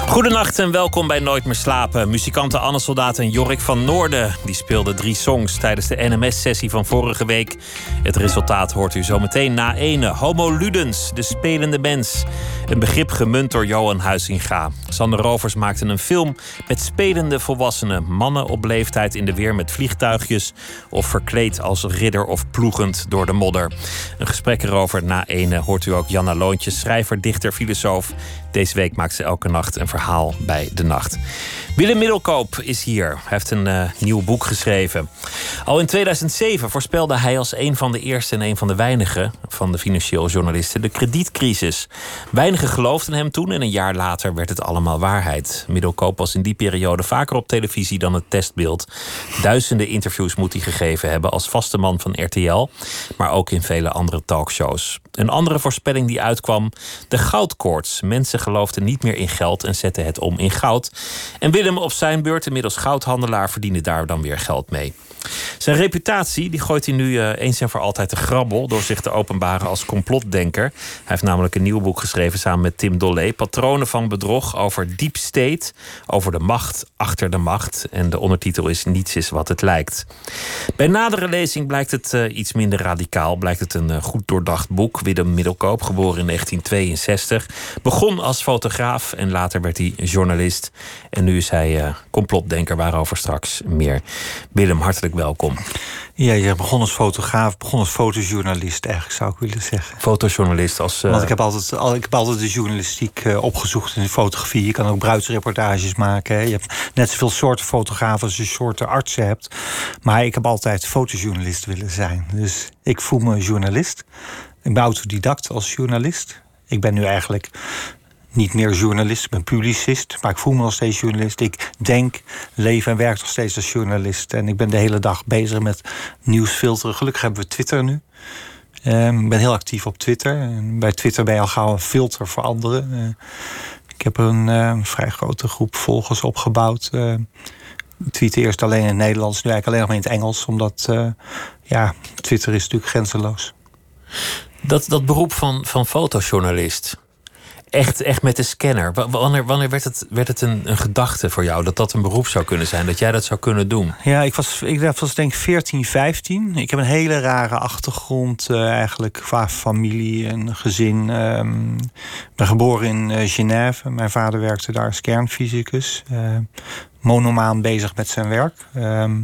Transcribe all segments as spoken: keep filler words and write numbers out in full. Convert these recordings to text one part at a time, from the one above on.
Goedenacht en welkom bij Nooit meer slapen. Muzikanten Anne Soldaat en Jorik van Noorden die speelden drie songs tijdens de N M S-sessie van vorige week. Het resultaat hoort u zometeen na ene. Homo ludens, de spelende mens. Een begrip gemunt door Johan Huizinga. Sander Rovers maakte een film met spelende volwassenen. Mannen op leeftijd in de weer met vliegtuigjes of verkleed als ridder of ploegend door de modder. Een gesprek erover na ene hoort u ook Janna Loontjes, schrijver, dichter, filosoof. Deze week maakt ze elke nacht een verhaal bij de nacht. Willem Middelkoop is hier. Hij heeft een uh, nieuw boek geschreven. Al in tweeduizend zeven voorspelde hij als een van de eerste en een van de weinigen van de financieel journalisten de kredietcrisis. Weinigen geloofden hem toen en een jaar later werd het allemaal waarheid. Middelkoop was in die periode vaker op televisie dan het testbeeld. Duizenden interviews moet hij gegeven hebben als vaste man van R T L, maar ook in vele andere talkshows. Een andere voorspelling die uitkwam: de goudkoorts. Mensen geloofden niet meer in geld en zetten het om in goud. En Willem op zijn beurt, inmiddels goudhandelaar, verdiende daar dan weer geld mee. Zijn reputatie die gooit hij nu uh, eens en voor altijd te grabbel door zich te openbaren als complotdenker. Hij heeft namelijk een nieuw boek geschreven samen met Tim Dollé. Patronen van bedrog over deep state, over de macht achter de macht. En de ondertitel is Niets is wat het lijkt. Bij nadere lezing blijkt het uh, iets minder radicaal. Blijkt het een uh, goed doordacht boek. Willem Middelkoop, geboren in negentien tweeënzestig. Begon als fotograaf en later werd hij journalist. En nu is hij uh, complotdenker, waarover straks meer. Willem, hartelijk welkom. Ja, je begon als fotograaf, begon als fotojournalist eigenlijk, zou ik willen zeggen. Fotojournalist als... Uh... Want ik heb altijd, al, ik heb altijd de journalistiek uh, opgezocht in de fotografie. Je kan ook bruidsreportages maken. Hè. Je hebt net zoveel soorten fotografen als je soorten artsen hebt. Maar ik heb altijd fotojournalist willen zijn. Dus ik voel me journalist. Ik ben autodidact als journalist. Ik ben nu eigenlijk niet meer journalist, ik ben publicist. Maar ik voel me nog steeds journalist. Ik denk, leef en werk nog steeds als journalist. En ik ben de hele dag bezig met nieuwsfilteren. Gelukkig hebben we Twitter nu. Um, ik ben heel actief op Twitter. En bij Twitter ben je al gauw een filter voor anderen. Uh, ik heb een uh, vrij grote groep volgers opgebouwd. Uh, ik tweet eerst alleen in het Nederlands, nu eigenlijk alleen nog maar in het Engels. Omdat uh, ja, Twitter is natuurlijk grenzeloos. Dat, dat beroep van, van fotojournalist... Echt, echt met de scanner. Wanneer, wanneer werd het, werd het een, een gedachte voor jou dat dat een beroep zou kunnen zijn? Dat jij dat zou kunnen doen? Ja, ik was, ik was denk ik veertien, vijftien. Ik heb een hele rare achtergrond uh, eigenlijk qua familie en gezin. Um, ik ben geboren in uh, Genève. Mijn vader werkte daar als kernfysicus. Uh, monomaan bezig met zijn werk. Um,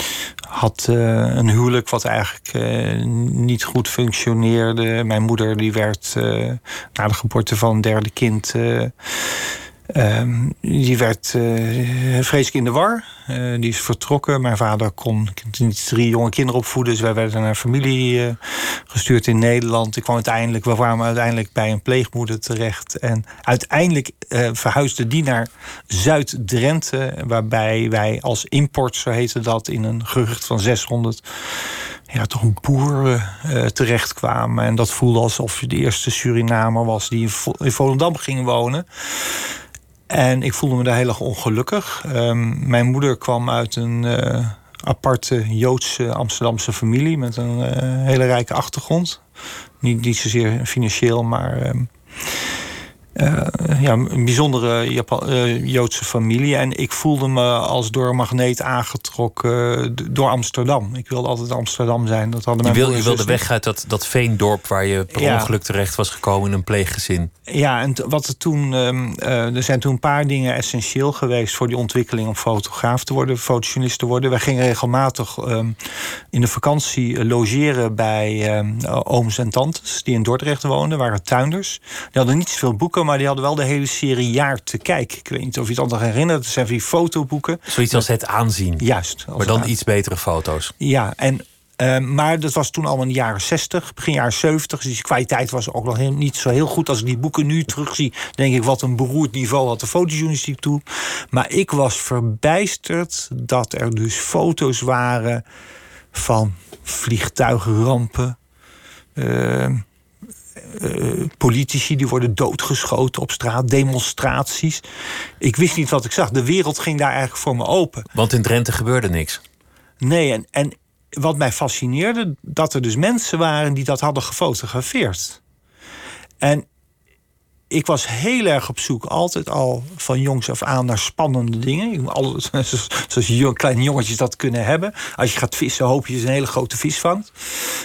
had uh, een huwelijk wat eigenlijk uh, niet goed functioneerde. Mijn moeder die werd uh, na de geboorte van een derde kind... Uh, um, die werd uh, vreselijk in de war. Uh, die is vertrokken. Mijn vader kon niet drie jonge kinderen opvoeden. Dus wij werden naar familie uh, gestuurd in Nederland. Ik kwam uiteindelijk, we kwamen uiteindelijk bij een pleegmoeder terecht. En uiteindelijk uh, verhuisde die naar Zuid-Drenthe. Waarbij wij als import, zo heette dat, in een gehucht van zeshonderd... ja, toch een boer uh, terechtkwamen. En dat voelde alsof je de eerste Surinamer was die in, Vo- in Volendam ging wonen. En ik voelde me daar heel erg ongelukkig. Um, mijn moeder kwam uit een uh, aparte Joodse Amsterdamse familie met een uh, hele rijke achtergrond. Niet, niet zozeer financieel, maar um, uh, ja, een bijzondere Japan- uh, Joodse familie. En ik voelde me als door een magneet aangetrokken door Amsterdam. Ik wilde altijd Amsterdam zijn. Dat hadden mijn je, wil, je wilde zus weg uit dat, dat veendorp waar je per ja. ongeluk terecht was gekomen in een pleeggezin. Ja, en t- wat er toen, um, uh, er zijn toen een paar dingen essentieel geweest voor die ontwikkeling om fotograaf te worden, fotojournalist te worden. Wij gingen regelmatig um, in de vakantie uh, logeren bij um, uh, ooms en tantes die in Dordrecht woonden, waren tuinders. Die hadden niet zoveel boeken, maar die hadden wel de hele serie Jaar te Kijk. Ik weet niet of je het al nog herinnert. Het zijn van die fotoboeken. Zoiets als Het Aanzien. Juist. Maar dan aan... iets betere foto's. Ja, en Uh, maar dat was toen allemaal in de jaren zestig, begin jaren zeventig. Dus die kwaliteit was ook nog heel, niet zo heel goed. Als ik die boeken nu terugzie, denk ik wat een beroerd niveau had de fotojournalistiek toen. Maar ik was verbijsterd dat er dus foto's waren van vliegtuigrampen. Uh, uh, politici die worden doodgeschoten op straat, demonstraties. Ik wist niet wat ik zag. De wereld ging daar eigenlijk voor me open. Want in Drenthe gebeurde niks. Nee, en, en wat mij fascineerde, dat er dus mensen waren die dat hadden gefotografeerd. En ik was heel erg op zoek, altijd al van jongs af aan, naar spannende dingen. Ik, al, zoals kleine jongetjes dat kunnen hebben. Als je gaat vissen, hoop je dat je een hele grote vis vangt.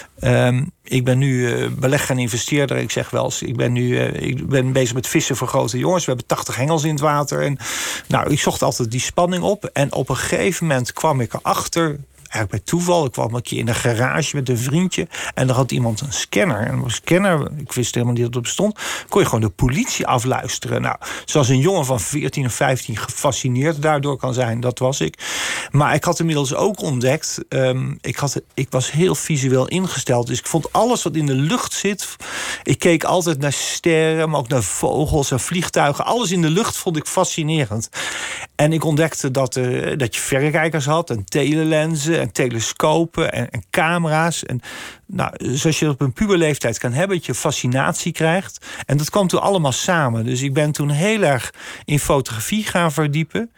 Um, ik ben nu uh, belegger en investeerder. Ik zeg wel eens, ik ben nu uh, ik ben bezig met vissen voor grote jongens. We hebben tachtig hengels in het water. En, nou, ik zocht altijd die spanning op. En op een gegeven moment kwam ik erachter, eigenlijk bij toeval. Ik kwam een keer in een garage met een vriendje. En daar had iemand een scanner. En een scanner, ik wist helemaal niet dat het bestond. Kon je gewoon de politie afluisteren. Nou, zoals een jongen van veertien of vijftien gefascineerd daardoor kan zijn. Dat was ik. Maar ik had inmiddels ook ontdekt. Um, ik, had, ik was heel visueel ingesteld. Dus ik vond alles wat in de lucht zit. Ik keek altijd naar sterren. Maar ook naar vogels en vliegtuigen. Alles in de lucht vond ik fascinerend. En ik ontdekte dat, uh, dat je verrekijkers had. En telelenzen. En telescopen en, en camera's. En, nou, zoals je dat op een puberleeftijd kan hebben, dat je fascinatie krijgt. En dat kwam toen allemaal samen. Dus ik ben toen heel erg in fotografie gaan verdiepen.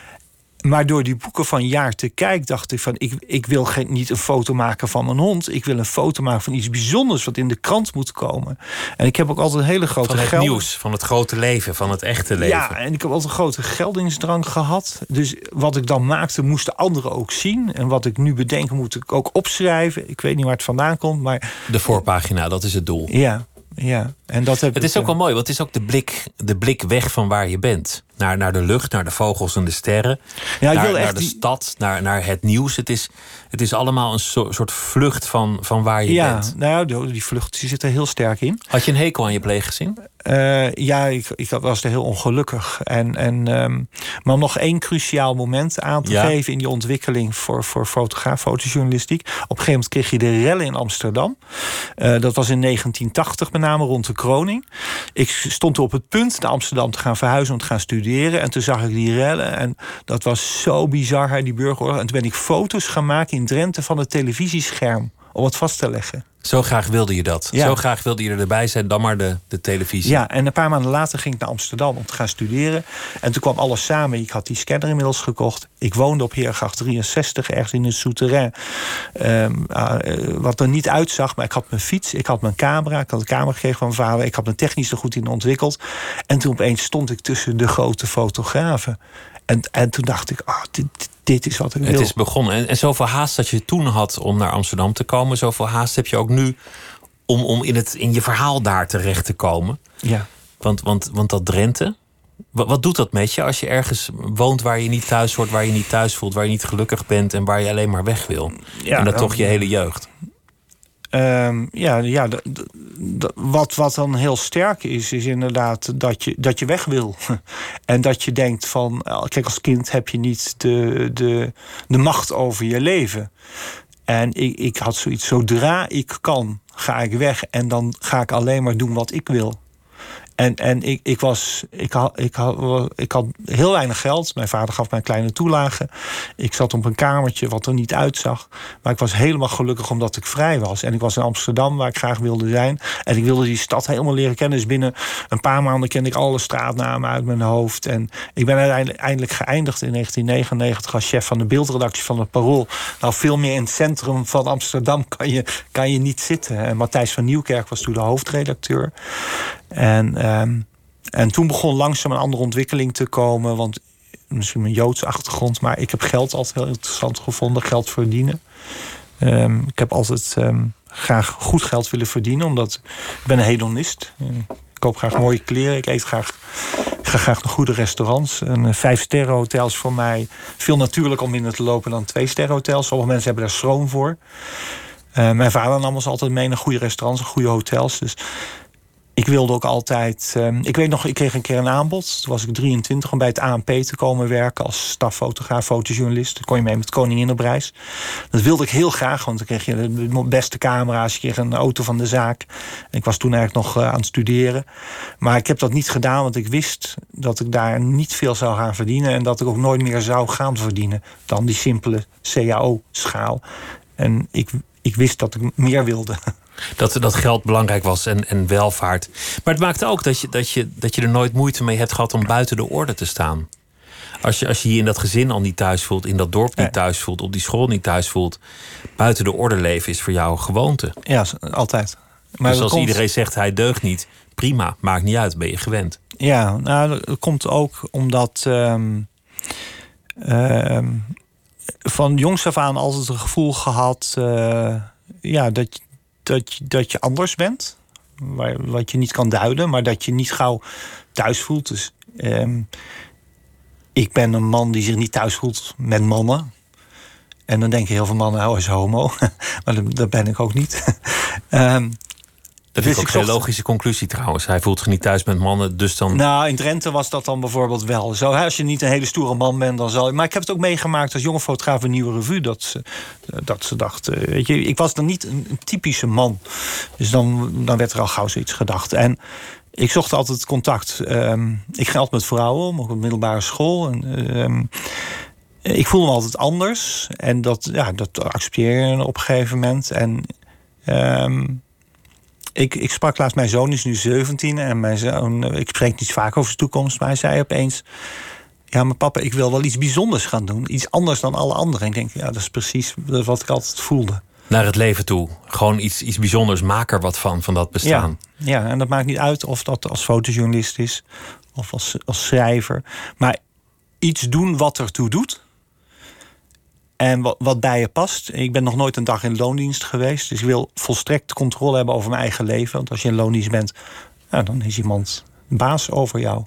Maar door die boeken van Jaar te Kijk dacht ik van, ik, ik wil geen, niet een foto maken van mijn hond. Ik wil een foto maken van iets bijzonders wat in de krant moet komen. En ik heb ook altijd een hele grote van het geld... nieuws, van het grote leven, van het echte leven. Ja, en ik heb altijd een grote geldingsdrang gehad. Dus wat ik dan maakte, moesten anderen ook zien. En wat ik nu bedenk, moet ik ook opschrijven. Ik weet niet waar het vandaan komt, maar... De voorpagina, dat is het doel. Ja, ja. En dat heb het is ik, ook wel mooi, want het is ook de blik, de blik weg van waar je bent. Naar, naar de lucht, naar de vogels en de sterren. Ja, ik naar wil echt naar de die... stad, naar, naar het nieuws. Het is, het is allemaal een so, soort vlucht van, van waar je ja, bent. Nou, die, die vlucht die zit er heel sterk in. Had je een hekel aan je pleeggezin? Uh, ja, ik, ik was er heel ongelukkig. En, en, um, maar om nog één cruciaal moment aan te ja. geven in die ontwikkeling voor, voor fotograaf, fotojournalistiek. Op een gegeven moment kreeg je de rellen in Amsterdam. Uh, dat was in negentien tachtig, met name rond de kroning. Ik stond op het punt naar Amsterdam te gaan verhuizen om te gaan studeren. En toen zag ik die rellen. En dat was zo bizar, die burgeroorlog. En toen ben ik foto's gaan maken in Drenthe van het televisiescherm. Om het vast te leggen. Zo graag wilde je dat. Ja. Zo graag wilde je er erbij zijn, dan maar de, de televisie. Ja, en een paar maanden later ging ik naar Amsterdam om te gaan studeren. En toen kwam alles samen. Ik had die scanner inmiddels gekocht. Ik woonde op Heergracht drieënzestig, ergens in een souterrain. Um, uh, wat er niet uitzag, maar ik had mijn fiets, ik had mijn camera. Ik had een camera gekregen van mijn vader. Ik had me technisch er goed in ontwikkeld. En toen opeens stond ik tussen de grote fotografen. En, en toen dacht ik, oh, dit, dit is wat ik wil. Het is begonnen. En, en zoveel haast dat je toen had om naar Amsterdam te komen, zoveel haast heb je ook nu om, om in, het, in je verhaal daar terecht te komen. Ja. Want, want, want dat Drenthe, wat, wat doet dat met je als je ergens woont waar je niet thuis hoort, waar je niet thuis voelt, waar je niet gelukkig bent en waar je alleen maar weg wil? Ja, en dat dan, toch je hele jeugd. Um, ja, ja d- d- d- wat, wat dan heel sterk is, is inderdaad dat je, dat je weg wil. En dat je denkt van, kijk, als kind heb je niet de, de, de macht over je leven. En ik, ik had zoiets, zodra ik kan, ga ik weg. En dan ga ik alleen maar doen wat ik wil. En, en ik, ik, was, ik, had, ik, had, ik had heel weinig geld. Mijn vader gaf mij een kleine toelage. Ik zat op een kamertje wat er niet uitzag. Maar ik was helemaal gelukkig omdat ik vrij was. En ik was in Amsterdam, waar ik graag wilde zijn. En ik wilde die stad helemaal leren kennen. Dus binnen een paar maanden kende ik alle straatnamen uit mijn hoofd. En ik ben uiteindelijk geëindigd in negentien negenennegentig als chef van de beeldredactie van het Parool. Nou, veel meer in het centrum van Amsterdam kan je, kan je niet zitten. En Matthijs van Nieuwkerk was toen de hoofdredacteur. En, um, en toen begon langzaam een andere ontwikkeling te komen. Want misschien mijn Joodse achtergrond, maar ik heb geld altijd heel interessant gevonden. Geld verdienen. Um, ik heb altijd um, graag goed geld willen verdienen, omdat ik ben een hedonist. Ik koop graag mooie kleren. Ik eet graag, ik ga graag naar goede restaurants. En uh, vijf sterren hotels voor mij veel natuurlijker om binnen te lopen dan twee sterren hotels. Sommige mensen hebben daar schroom voor. Uh, mijn vader nam ons altijd mee naar goede restaurants en goede hotels. Dus ik wilde ook altijd... Um, ik weet nog, ik kreeg een keer een aanbod. Toen was ik drieëntwintig om bij het A N P te komen werken als staffotograaf, fotojournalist. Dan kon je mee met koningin op reis. Dat wilde ik heel graag, want dan kreeg je de beste camera's. Je kreeg een auto van de zaak. En ik was toen eigenlijk nog uh, aan het studeren. Maar ik heb dat niet gedaan, want ik wist dat ik daar niet veel zou gaan verdienen. En dat ik ook nooit meer zou gaan verdienen dan die simpele C A O-schaal. En ik, ik wist dat ik meer wilde. Dat, dat geld belangrijk was en, en welvaart. Maar het maakte ook dat je, dat, je, dat je er nooit moeite mee hebt gehad om buiten de orde te staan. Als je, als je je in dat gezin al niet thuis voelt, in dat dorp niet thuis voelt, op die school niet thuis voelt. Buiten de orde leven is voor jou een gewoonte. Ja, altijd. Maar dus als komt... iedereen zegt hij deugt niet, prima, maakt niet uit, ben je gewend. Ja, nou, dat komt ook omdat um, um, van jongs af aan altijd een gevoel gehad uh, ja, dat, dat, dat je anders bent. Waar, wat je niet kan duiden, maar dat je niet gauw thuis voelt. Dus um, ik ben een man die zich niet thuis voelt met mannen. En dan denken heel veel mannen, oh, hij is homo. Maar dat, dat ben ik ook niet. um, Dat is dus ook een zocht... logische conclusie trouwens. Hij voelt zich niet thuis met mannen, dus dan... Nou, in Drenthe was dat dan bijvoorbeeld wel zo. Als je niet een hele stoere man bent, dan zal je... Maar ik heb het ook meegemaakt als jonge fotograaf een Nieuwe Revue... dat ze, dat ze dachten... Weet je, ik was dan niet een, een typische man. Dus dan, dan werd er al gauw zoiets gedacht. En ik zocht altijd contact. Um, ik ging altijd met vrouwen om, ook op de middelbare school. En, um, ik voelde me altijd anders. En dat, ja, dat accepteer je op een gegeven moment. En... Um, Ik, ik sprak laatst, mijn zoon is nu zeventien en mijn zoon, ik spreek niet vaak over zijn toekomst, maar hij zei opeens: ja, maar papa, ik wil wel iets bijzonders gaan doen. Iets anders dan alle anderen. En ik denk, ja, dat is precies wat ik altijd voelde. Naar het leven toe. Gewoon iets, iets bijzonders. Maak er wat van, van dat bestaan. Ja, ja, en dat maakt niet uit of dat als fotojournalist is of als, als schrijver. Maar iets doen wat ertoe doet. En wat, wat bij je past. Ik ben nog nooit een dag in loondienst geweest. Dus ik wil volstrekt controle hebben over mijn eigen leven. Want als je in loondienst bent, nou, dan is iemand baas over jou.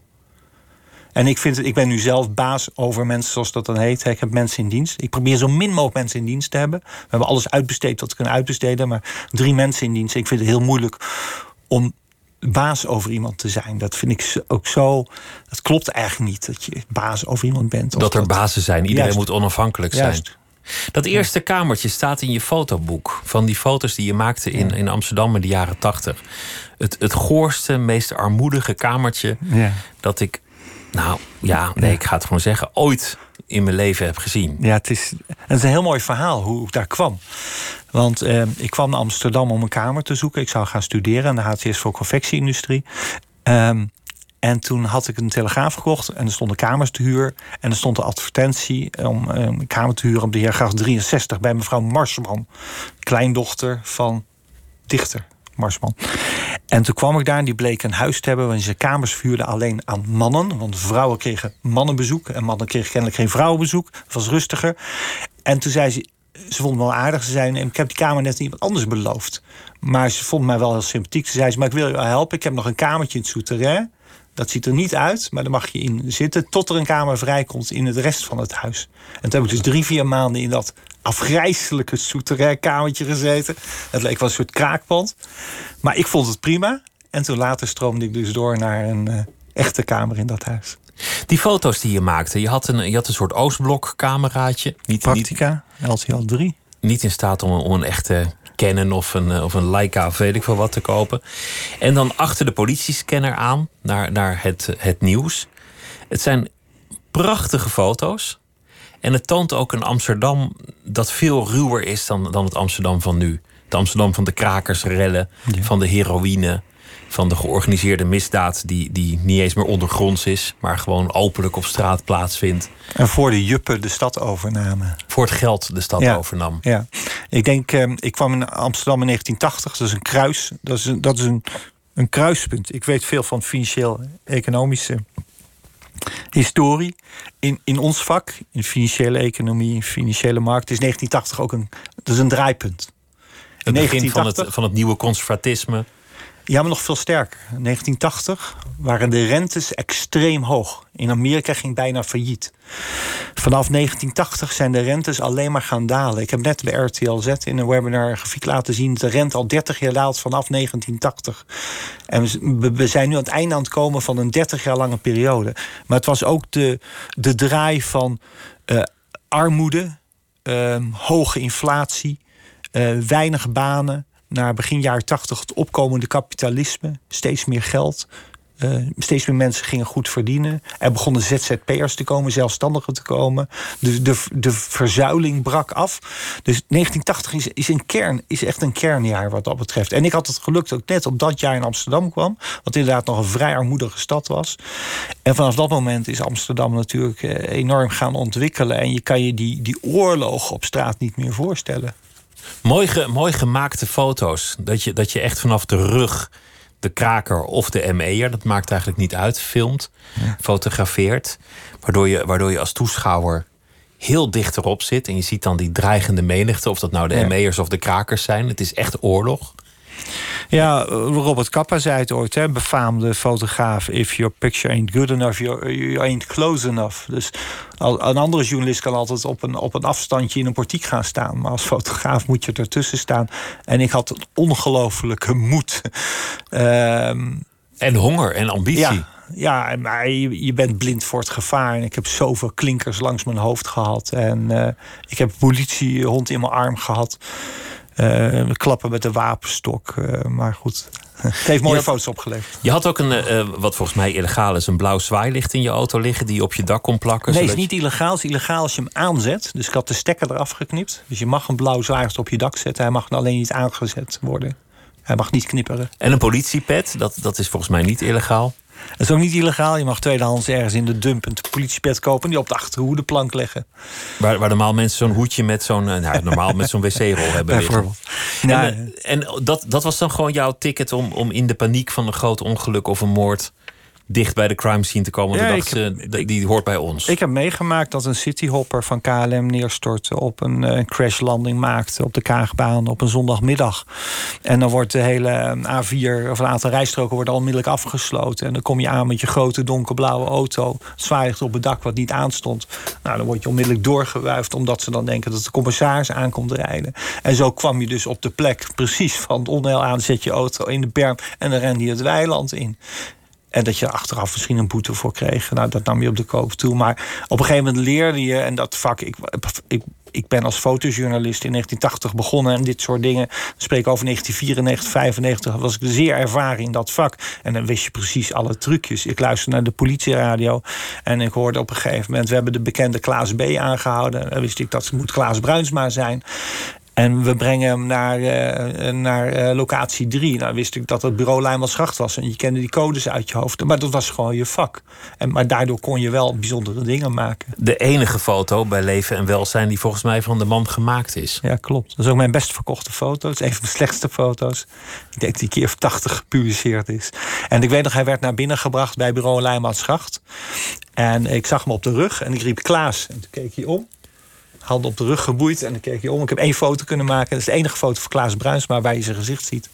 En ik, vind het, ik ben nu zelf baas over mensen, zoals dat dan heet. Ik heb mensen in dienst. Ik probeer zo min mogelijk mensen in dienst te hebben. We hebben alles uitbesteed wat we kunnen uitbesteden. Maar drie mensen in dienst. Ik vind het heel moeilijk om baas over iemand te zijn. Dat vind ik ook zo... Dat klopt eigenlijk niet, dat je baas over iemand bent. Dat er dat, bazen zijn. Iedereen juist, moet onafhankelijk zijn. Juist. Dat eerste kamertje staat in je fotoboek. Van die foto's die je maakte in, in Amsterdam in de jaren tachtig. Het, het goorste, meest armoedige kamertje... Ja. dat ik, nou ja, nee, ik ga het gewoon zeggen... ooit in mijn leven heb gezien. Ja, het is, het is een heel mooi verhaal hoe ik daar kwam. Want eh, ik kwam naar Amsterdam om een kamer te zoeken. Ik zou gaan studeren aan de H T S voor confectieindustrie. Um, En toen had ik een telegraaf gekocht en er stonden kamers te huur. En er stond een advertentie om een kamer te huren op de Heergracht drieënzestig... bij mevrouw Marsman, kleindochter van dichter Marsman. En toen kwam ik daar en die bleek een huis te hebben... waarin ze kamers vuurden alleen aan mannen. Want vrouwen kregen mannenbezoek en mannen kregen kennelijk geen vrouwenbezoek. Het was rustiger. En toen zei ze... Ze vond me wel aardig. Ze zei, ik heb die kamer net iemand anders beloofd. Maar ze vond mij wel heel sympathiek. Ze zei, maar ik wil je wel helpen. Ik heb nog een kamertje in het Souterrain. Dat ziet er niet uit, maar daar mag je in zitten... tot er een kamer vrijkomt in het rest van het huis. En toen heb ik dus drie, vier maanden in dat afgrijselijke Souterrain kamertje gezeten. Het leek wel een soort kraakpand. Maar ik vond het prima. En toen later stroomde ik dus door naar een uh, echte kamer in dat huis. Die foto's die je maakte, je had een, je had een soort Oostblok-cameraatje. Niet, Praktica, L C L drie. Niet in staat om, om een echte Canon of een, of een Leica of weet ik veel wat te kopen. En dan achter de politiescanner aan naar, naar het, het nieuws. Het zijn prachtige foto's. En het toont ook een Amsterdam dat veel ruwer is dan, dan het Amsterdam van nu. Het Amsterdam van de krakersrellen, ja. van de heroïne... van de georganiseerde misdaad die, die niet eens meer ondergronds is... maar gewoon openlijk op straat plaatsvindt. En voor de juppen de stad overnamen. Voor het geld de stad ja, overnam. Ja, ik denk, eh, ik kwam in Amsterdam in negentien tachtig. Dat is een kruis, dat is een, dat is een, een kruispunt. Ik weet veel van financieel-economische historie. In, in ons vak, in financiële economie, financiële markt... is negentien tachtig ook een, dat is een draaipunt. Het begin van het, van het nieuwe conservatisme... Ja, maar nog veel sterker. In negentien tachtig waren de rentes extreem hoog. In Amerika ging bijna failliet. Vanaf negentien tachtig zijn de rentes alleen maar gaan dalen. Ik heb net bij R T L Z in een webinar een grafiek laten zien... dat de rente al dertig jaar daalt vanaf negentien tachtig. En we zijn nu aan het einde aan het komen van een dertig jaar lange periode. Maar het was ook de, de draai van uh, armoede, uh, hoge inflatie, uh, weinig banen... naar begin jaren tachtig het opkomende kapitalisme. Steeds meer geld. Uh, steeds meer mensen gingen goed verdienen. Er begonnen Z Z P'ers te komen, zelfstandigen te komen. De, de, de verzuiling brak af. Dus negentien tachtig is, is, een kern, is echt een kernjaar wat dat betreft. En ik had het geluk dat ik net op dat jaar in Amsterdam kwam. Wat inderdaad nog een vrij armoedige stad was. En vanaf dat moment is Amsterdam natuurlijk uh, enorm gaan ontwikkelen. En je kan je die, die oorlogen op straat niet meer voorstellen. Mooi, ge, mooi gemaakte foto's. Dat je, dat je echt vanaf de rug de kraker of de M E'er. Dat maakt eigenlijk niet uit. Filmt, ja. fotografeert. Waardoor je, waardoor je als toeschouwer heel dicht erop zit. En je ziet dan die dreigende menigte. Of dat nou de ja. M E'ers of de krakers zijn. Het is echt oorlog. Ja, Robert Capa zei het ooit, hè, befaamde fotograaf. If your picture ain't good enough, you ain't close enough. Dus een andere journalist kan altijd op een, op een afstandje in een portiek gaan staan. Maar als fotograaf moet je ertussen staan. En ik had een ongelofelijke moed. Um, en honger en ambitie. Ja. Ja, maar je, je bent blind voor het gevaar. En ik heb zoveel klinkers langs mijn hoofd gehad. En uh, ik heb een politiehond in mijn arm gehad. Uh, klappen met de wapenstok. Uh, maar goed, het heeft mooie had, foto's opgeleverd. Je had ook een, uh, wat volgens mij illegaal is, een blauw zwaailicht in je auto liggen die je op je dak kon plakken. Nee, het is niet illegaal. Het is illegaal als je hem aanzet. Dus ik had de stekker eraf geknipt. Dus je mag een blauw zwaailicht op je dak zetten. Hij mag alleen niet aangezet worden. Hij mag niet knipperen. En een politiepet, dat, dat is volgens mij niet illegaal. Dat is ook niet illegaal. Je mag tweedehands ergens in de dump een politiepet kopen en die op de achterhoedenplank leggen. Waar, waar normaal mensen zo'n hoedje met zo'n, nou, normaal met zo'n wc-rol hebben liggen. Nou, en en dat, dat was dan gewoon jouw ticket om, om in de paniek van een groot ongeluk of een moord dicht bij de crime scene te komen. Ja, dacht, heb, ze, die, die hoort bij ons. Ik heb meegemaakt dat een cityhopper van K L M neerstortte, op een, een crashlanding maakte op de Kaagbaan op een zondagmiddag. En dan wordt de hele A vier of een aantal rijstroken worden onmiddellijk afgesloten. En dan kom je aan met je grote donkerblauwe auto, zwaailicht op het dak wat niet aanstond. Nou, dan word je onmiddellijk doorgewuifd omdat ze dan denken dat de commissaris aankomt rijden. En zo kwam je dus op de plek precies van het onheil aan, zet je auto in de berm en dan rende je het weiland in. En dat je achteraf misschien een boete voor kreeg. Nou, dat nam je op de koop toe. Maar op een gegeven moment leerde je, en dat vak, ik, ik, ik ben als fotojournalist in negentien tachtig begonnen en dit soort dingen. Ik spreek over negentien vierennegentig, vijfennegentig, was ik zeer ervaren in dat vak. En dan wist je precies alle trucjes. Ik luisterde naar de politieradio en ik hoorde op een gegeven moment, we hebben de bekende Klaas B. aangehouden. En dan wist ik dat het moet Klaas Bruinsma zijn. En we brengen hem naar, uh, naar uh, locatie drie. Nou wist ik dat het bureau Lijnwansgracht was. En je kende die codes uit je hoofd. Maar dat was gewoon je vak. En, maar daardoor kon je wel bijzondere dingen maken. De enige foto bij Leven en Welzijn die volgens mij van de man gemaakt is. Ja, klopt. Dat is ook mijn best verkochte foto. Het is een van de slechtste foto's. Ik denk die keer of tachtig gepubliceerd is. En ik weet nog, hij werd naar binnen gebracht bij bureau Lijnwansgracht. En ik zag hem op de rug en ik riep Klaas. En toen keek hij om. Handen op de rug geboeid en dan keek je om. Ik heb één foto kunnen maken. Dat is de enige foto van Klaas Bruinsma waar je zijn gezicht ziet.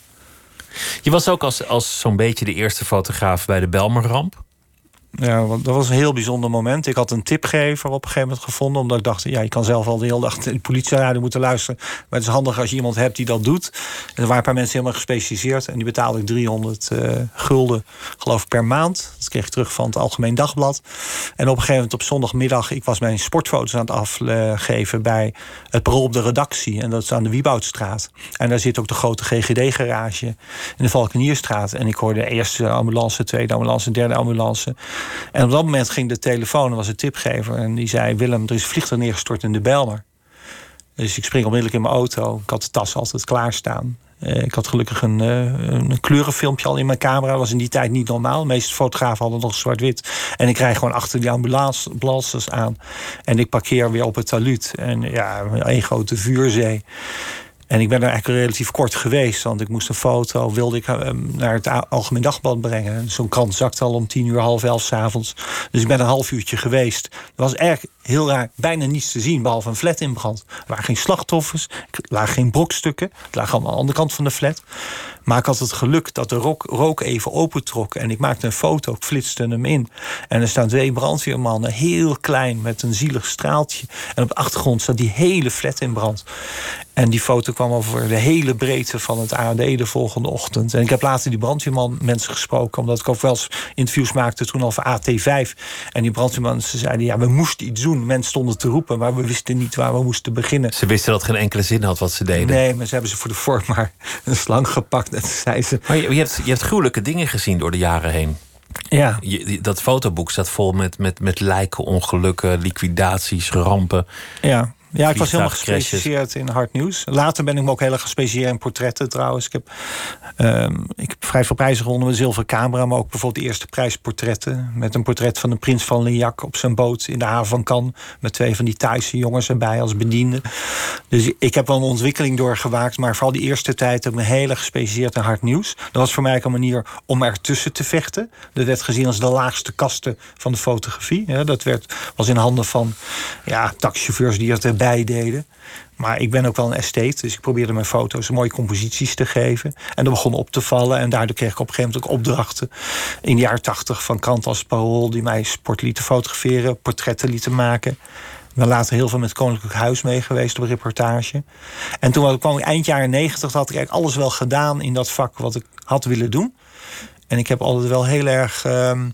Je was ook als, als zo'n beetje de eerste fotograaf bij de Bijlmerramp. Ja, want dat was een heel bijzonder moment. Ik had een tipgever op een gegeven moment gevonden. Omdat ik dacht, ja, je kan zelf al de hele dag de politieradio moeten luisteren. Maar het is handig als je iemand hebt die dat doet. Er waren een paar mensen helemaal gespecialiseerd. En die betaalde ik driehonderd uh, gulden, geloof ik, per maand. Dat kreeg ik terug van het Algemeen Dagblad. En op een gegeven moment op zondagmiddag, ik was mijn sportfoto's aan het afgeven bij het Parool op de redactie. En dat is aan de Wieboudstraat. En daar zit ook de grote G G D-garage in de Valkenierstraat. En ik hoorde de eerste ambulance, tweede ambulance, derde ambulance. En op dat moment ging de telefoon, er was een tipgever. En die zei, Willem, er is een vliegtuig neergestort in de Bijlmer. Dus ik spring onmiddellijk in mijn auto. Ik had de tas altijd klaarstaan. Uh, ik had gelukkig een, uh, een kleurenfilmpje al in mijn camera. Dat was in die tijd niet normaal. De meeste fotografen hadden nog zwart-wit. En ik rijd gewoon achter die ambulance, ambulances aan. En ik parkeer weer op het talud. En ja, één grote vuurzee. En ik ben er eigenlijk relatief kort geweest. Want ik moest een foto, wilde ik naar het Algemeen Dagblad brengen. Zo'n krant zakte al om tien uur, half elf 's avonds. Dus ik ben een half uurtje geweest. Er was erg heel raar, bijna niets te zien, behalve een flat in brand. Er waren geen slachtoffers, er lagen geen brokstukken. Het lag allemaal aan de andere kant van de flat. Maar ik had het geluk dat de rook, rook even opentrok. En ik maakte een foto, ik flitste hem in. En er staan twee brandweermannen, heel klein, met een zielig straaltje. En op de achtergrond staat die hele flat in brand. En die foto kwam over de hele breedte van het A R D de volgende ochtend. En ik heb later die brandweerman mensen gesproken, omdat ik ook wel eens interviews maakte toen over A T vijf. En die brandweermannen zeiden, ja, we moesten iets doen. Mensen stonden te roepen, maar we wisten niet waar we moesten beginnen. Ze wisten dat geen enkele zin had wat ze deden. Nee, maar ze hebben ze voor de vorm maar een slang gepakt. En zei ze. Maar je, je, hebt, je hebt gruwelijke dingen gezien door de jaren heen. Ja. Je, dat fotoboek staat vol met, met, met lijken, ongelukken, liquidaties, rampen. Ja. Ja, ik was helemaal gespecialiseerd in hard nieuws. Later ben ik me ook heel erg gespecialiseerd in portretten trouwens. Ik heb, um, ik heb vrij veel prijzen gewonnen met zilveren camera, maar ook bijvoorbeeld de eerste prijs portretten. Met een portret van de prins van Lignac op zijn boot in de haven van Cannes. Met twee van die Thaise jongens erbij als bedienden. Dus ik heb wel een ontwikkeling doorgemaakt. Maar vooral die eerste tijd heb ik me heel erg gespecialiseerd in hard nieuws. Dat was voor mij ook een manier om ertussen te vechten. Dat werd gezien als de laagste kaste van de fotografie. Ja, dat werd, was in handen van ja, taxichauffeurs die het erbij deden. Maar ik ben ook wel een estheet, dus ik probeerde mijn foto's mooie composities te geven. En dat begon op te vallen. En daardoor kreeg ik op een gegeven moment ook opdrachten in de jaren tachtig van kranten als Parool, die mij sport lieten fotograferen, portretten lieten maken. Ik ben later heel veel met het Koninklijk Huis mee geweest op reportage. En toen kwam ik eind jaren negentig, had ik eigenlijk alles wel gedaan in dat vak wat ik had willen doen. En ik heb altijd wel heel erg um,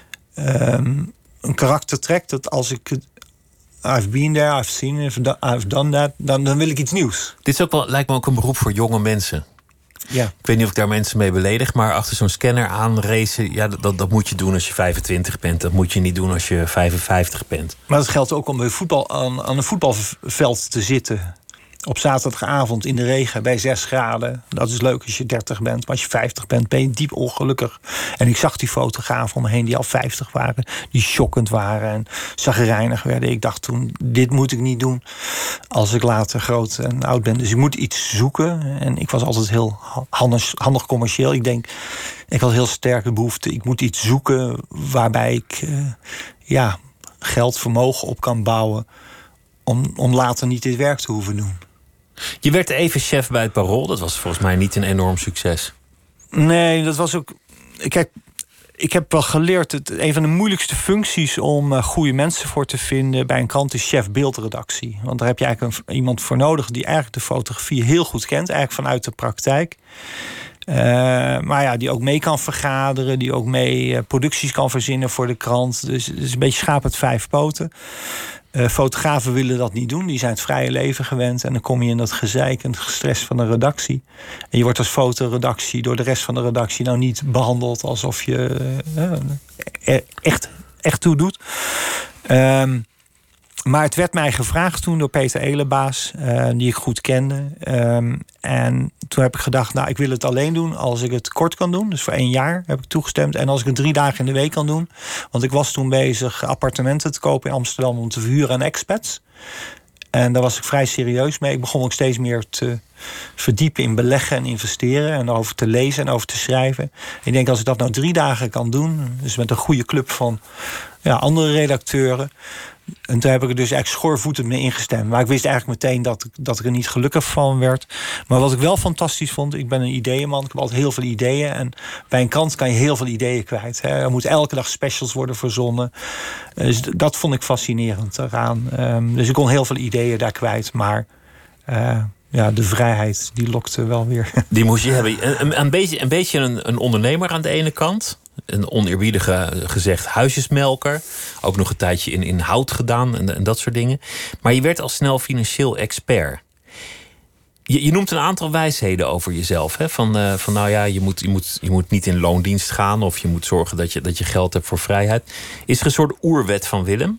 um, een karaktertrek dat als ik I've been there, I've seen it, I've done that, dan, dan wil ik iets nieuws. Dit is ook wel, lijkt me ook een beroep voor jonge mensen. Ja. Ik weet niet of ik daar mensen mee beledig, maar achter zo'n scanner aanracen, ja, dat, dat moet je doen als je vijfentwintig bent. Dat moet je niet doen als je vijfenvijftig bent. Maar dat geldt ook om bij voetbal, aan, aan een voetbalveld te zitten. Op zaterdagavond in de regen bij zes graden. Dat is leuk als je dertig bent. Maar als je vijftig bent, ben je diep ongelukkig. En ik zag die fotografen om me heen die al vijftig waren. Die chockend waren en chagrijnig werden. Ik dacht toen, dit moet ik niet doen als ik later groot en oud ben. Dus ik moet iets zoeken. En ik was altijd heel handig, handig commercieel. Ik denk, ik had heel sterke behoefte. Ik moet iets zoeken waarbij ik uh, ja, geld, vermogen op kan bouwen. Om, om later niet dit werk te hoeven doen. Je werd even chef bij het Parool. Dat was volgens mij niet een enorm succes. Nee, dat was ook... Kijk, ik heb wel geleerd... Het, een van de moeilijkste functies om uh, goede mensen voor te vinden bij een krant is chef beeldredactie. Want daar heb je eigenlijk een, iemand voor nodig die eigenlijk de fotografie heel goed kent. Eigenlijk vanuit de praktijk. Uh, maar ja, die ook mee kan vergaderen. Die ook mee uh, producties kan verzinnen voor de krant. Dus het is een beetje schaap uit vijf poten. Uh, fotografen willen dat niet doen. Die zijn het vrije leven gewend. En dan kom je in dat gezeik en het gestres van de redactie. En je wordt als fotoredactie door de rest van de redactie nou niet behandeld alsof je uh, echt, echt toe doet. Um, maar het werd mij gevraagd toen door Peter Elebaas, uh, die ik goed kende. Um, en toen heb ik gedacht, nou, ik wil het alleen doen als ik het kort kan doen. Dus voor één jaar heb ik toegestemd. En als ik het drie dagen in de week kan doen. Want ik was toen bezig appartementen te kopen in Amsterdam om te verhuren aan expats. En daar was ik vrij serieus mee. Ik begon ook steeds meer te verdiepen in beleggen en investeren. En over te lezen en over te schrijven. Ik denk, als ik dat nou drie dagen kan doen. Dus met een goede club van ja, andere redacteuren. En toen heb ik er dus eigenlijk schoorvoetend mee ingestemd. Maar ik wist eigenlijk meteen dat ik, dat ik er niet gelukkig van werd. Maar wat ik wel fantastisch vond, ik ben een ideeënman. Ik heb altijd heel veel ideeën. En bij een krant kan je heel veel ideeën kwijt. Hè. Er moeten elke dag specials worden verzonnen. Dus dat vond ik fascinerend eraan. Um, dus ik kon heel veel ideeën daar kwijt. Maar uh, ja, de vrijheid, die lokte wel weer. Die moest je hebben. Een, een beetje, een, beetje een, een ondernemer aan de ene kant. Een oneerbiedige gezegd huisjesmelker. Ook nog een tijdje in, in hout gedaan en, en dat soort dingen. Maar je werd al snel financieel expert. Je, je noemt een aantal wijsheden over jezelf. Hè? Van, uh, van nou ja, je moet, je, moet, je moet niet in loondienst gaan. Of je moet zorgen dat je, dat je geld hebt voor vrijheid. Is er een soort oerwet van Willem?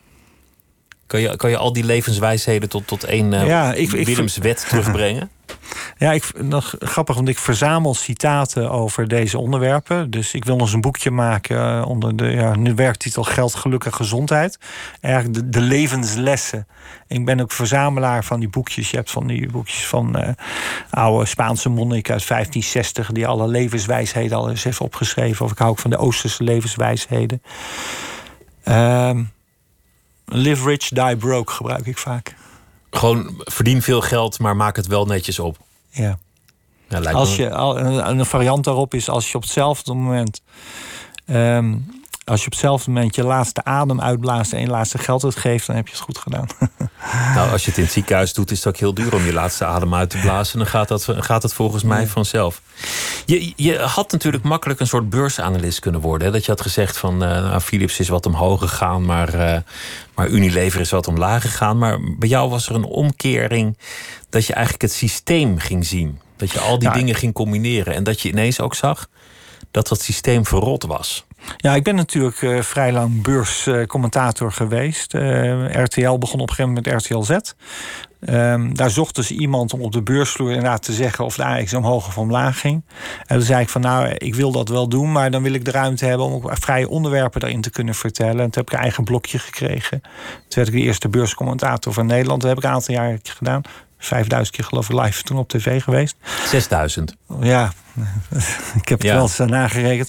Kan je, kan je al die levenswijsheden tot, tot één uh, ja, ik, Willems ik, wet terugbrengen? Ja, ik, nog grappig, want ik verzamel citaten over deze onderwerpen. Dus ik wil nog eens een boekje maken onder de ja, de werktitel Geld, Geluk en Gezondheid. Eigenlijk de, de levenslessen. Ik ben ook verzamelaar van die boekjes. Je hebt van die boekjes van uh, oude Spaanse monnik uit vijftien zestig... die alle levenswijsheden al eens heeft opgeschreven. Of ik hou ook van de Oosterse levenswijsheden. Uh, Live rich, die broke gebruik ik vaak. Gewoon verdien veel geld, maar maak het wel netjes op. Ja. Ja, lijkt als je, een variant daarop is als je op hetzelfde moment... Um, als je op hetzelfde moment je laatste adem uitblaast en je laatste geld uitgeeft, dan heb je het goed gedaan. Nou, als je het in het ziekenhuis doet, is het ook heel duur om je laatste adem uit te blazen. Dan gaat dat, gaat het volgens mij vanzelf. Je, je had natuurlijk makkelijk een soort beursanalist kunnen worden. Hè? Dat je had gezegd van, uh, nou, Philips is wat omhoog gegaan, maar, uh, maar Unilever is wat omlaag gegaan. Maar bij jou was er een omkering dat je eigenlijk het systeem ging zien. Dat je al die ja. dingen ging combineren. En dat je ineens ook zag dat dat systeem verrot was. Ja, ik ben natuurlijk uh, vrij lang beurscommentator uh, geweest. Uh, R T L begon op een gegeven moment met R T L Z. Um, daar zocht dus iemand om op de beursvloer inderdaad te zeggen of de A X omhoog of omlaag ging. En toen zei ik van nou, ik wil dat wel doen, maar dan wil ik de ruimte hebben om ook vrije onderwerpen daarin te kunnen vertellen. En toen heb ik een eigen blokje gekregen. Toen werd ik de eerste beurscommentator van Nederland. Dat heb ik een aantal jaar gedaan. Vijfduizend keer geloof ik live toen op tv geweest. Zesduizend. Ja, ik heb het ja. wel eens nagerekend.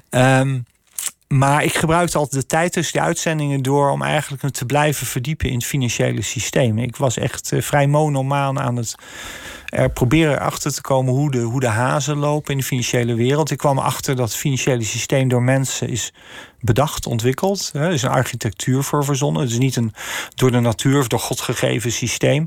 Um, Maar ik gebruikte altijd de tijd tussen die uitzendingen door om eigenlijk te blijven verdiepen in het financiële systeem. Ik was echt uh, vrij monomaan aan het er proberen erachter te komen hoe de, hoe de hazen lopen in de financiële wereld. Ik kwam erachter dat het financiële systeem door mensen is bedacht, ontwikkeld. Er is een architectuur voor verzonnen. Het is niet een door de natuur of door God gegeven systeem.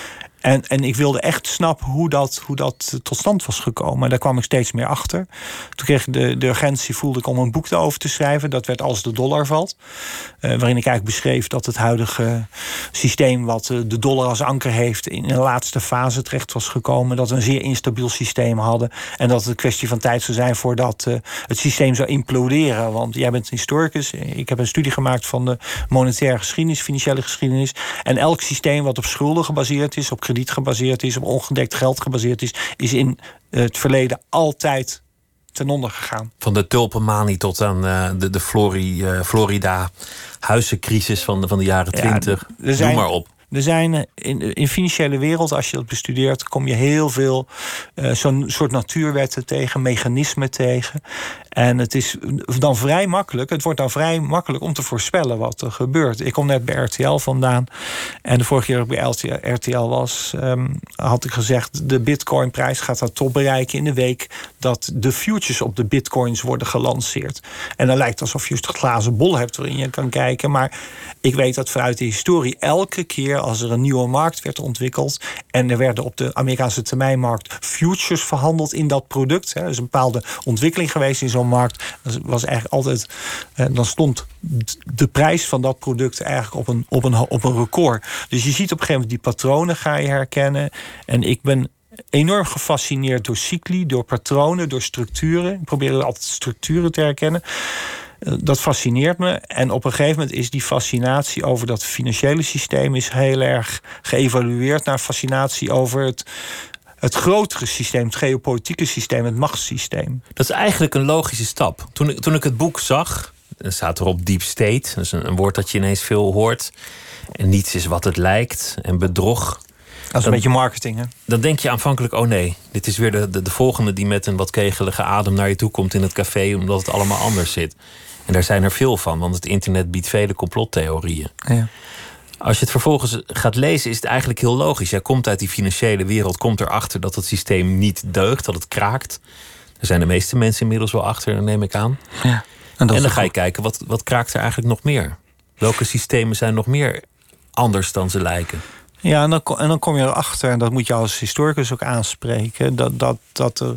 En, en ik wilde echt snappen hoe dat, hoe dat tot stand was gekomen. En daar kwam ik steeds meer achter. Toen kreeg ik de, de urgentie, voelde ik om een boek daarover te schrijven. Dat werd Als de dollar valt. Uh, waarin ik eigenlijk beschreef dat het huidige systeem wat uh, de dollar als anker heeft in de laatste fase terecht was gekomen. Dat we een zeer instabiel systeem hadden. En dat het een kwestie van tijd zou zijn voordat uh, het systeem zou imploderen. Want jij bent een historicus. Ik heb een studie gemaakt van de monetaire geschiedenis, financiële geschiedenis. En elk systeem wat op schulden gebaseerd is, op krediet gebaseerd is, op ongedekt geld gebaseerd is, is in het verleden altijd ten onder gegaan. Van de tulpenmanie tot aan uh, de, de Flori, uh, Florida huizencrisis van de, van de jaren twintig. Ja, Noem maar op. Er zijn in de financiële wereld, als je dat bestudeert, kom je heel veel uh, zo'n soort natuurwetten tegen, mechanismen tegen. En het is dan vrij makkelijk, het wordt dan vrij makkelijk om te voorspellen wat er gebeurt. Ik kom net bij R T L vandaan. En de vorige keer dat ik bij R T L was, um, had ik gezegd, de bitcoinprijs gaat haar top bereiken in de week dat de futures op de bitcoins worden gelanceerd. En dan lijkt het alsof je een glazen bol hebt waarin je kan kijken. Maar ik weet dat vanuit de historie elke keer als er een nieuwe markt werd ontwikkeld en er werden op de Amerikaanse termijnmarkt futures verhandeld in dat product. Er is een bepaalde ontwikkeling geweest in zo'n markt. Dat was eigenlijk altijd, dan stond de prijs van dat product eigenlijk op een, op een, op een record. Dus je ziet op een gegeven moment die patronen ga je herkennen. En ik ben enorm gefascineerd door cycli, door patronen, door structuren. Ik probeer altijd structuren te herkennen. Dat fascineert me. En op een gegeven moment is die fascinatie over dat financiële systeem is heel erg geëvalueerd naar fascinatie over het, het grotere systeem, het geopolitieke systeem, het machtssysteem. Dat is eigenlijk een logische stap. Toen ik, toen ik het boek zag, dan staat erop deep state. Dat is een, een woord dat je ineens veel hoort. En niets is wat het lijkt. En bedrog. Dat is een dan, beetje marketing, hè? Dan denk je aanvankelijk, oh nee, dit is weer de, de, de volgende die met een wat kegelige adem naar je toe komt in het café, omdat het allemaal anders zit. En daar zijn er veel van, want het internet biedt vele complottheorieën. Ja. Als je het vervolgens gaat lezen, is het eigenlijk heel logisch. Jij komt uit die financiële wereld, komt erachter dat het systeem niet deugt, dat het kraakt. Daar zijn de meeste mensen inmiddels wel achter, neem ik aan. Ja. En, en dan ga je kijken, wat, wat kraakt er eigenlijk nog meer? Welke systemen zijn nog meer anders dan ze lijken? Ja, en dan, en dan kom je erachter, en dat moet je als historicus ook aanspreken, dat, dat, dat er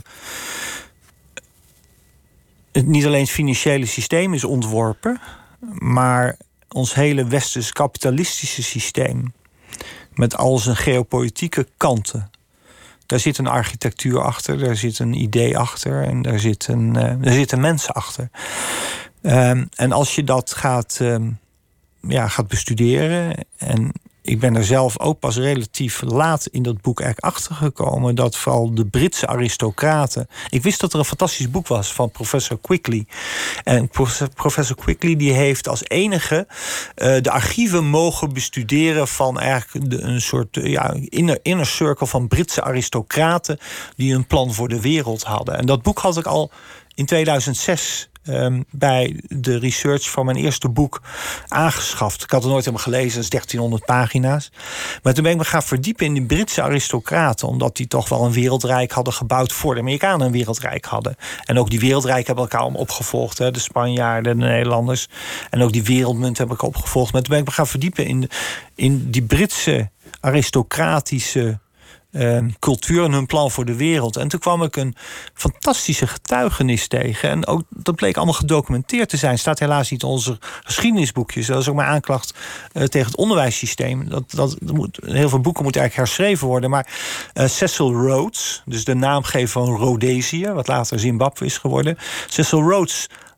het niet alleen het financiële systeem is ontworpen, maar ons hele westers kapitalistische systeem met al zijn geopolitieke kanten. Daar zit een architectuur achter, daar zit een idee achter en daar, zit een, uh, daar zitten mensen achter. Um, en als je dat gaat, um, ja, gaat bestuderen, en ik ben er zelf ook pas relatief laat in dat boek eigenlijk achter gekomen dat vooral de Britse aristocraten. Ik wist dat er een fantastisch boek was van professor Quigley. En professor Quigley die heeft als enige uh, de archieven mogen bestuderen van eigenlijk de, een soort uh, ja, inner, inner circle van Britse aristocraten die een plan voor de wereld hadden. En dat boek had ik al in tweeduizend zes Um, bij de research van mijn eerste boek aangeschaft. Ik had het nooit helemaal gelezen, dat is dertienhonderd pagina's. Maar toen ben ik me gaan verdiepen in de Britse aristocraten, omdat die toch wel een wereldrijk hadden gebouwd voor de Amerikanen een wereldrijk hadden. En ook die wereldrijk hebben elkaar om opgevolgd, hè, de Spanjaarden, de Nederlanders. En ook die wereldmunt heb ik opgevolgd. Maar toen ben ik me gaan verdiepen in, de, in die Britse aristocratische Uh, cultuur en hun plan voor de wereld. En toen kwam ik een fantastische getuigenis tegen. En ook dat bleek allemaal gedocumenteerd te zijn. Staat helaas niet in onze geschiedenisboekjes. Dat is ook mijn aanklacht uh, tegen het onderwijssysteem. Dat, dat, dat moet, heel veel boeken moeten eigenlijk herschreven worden. Maar uh, Cecil Rhodes, dus de naamgever van Rhodesië, wat later Zimbabwe is geworden. Cecil Rhodes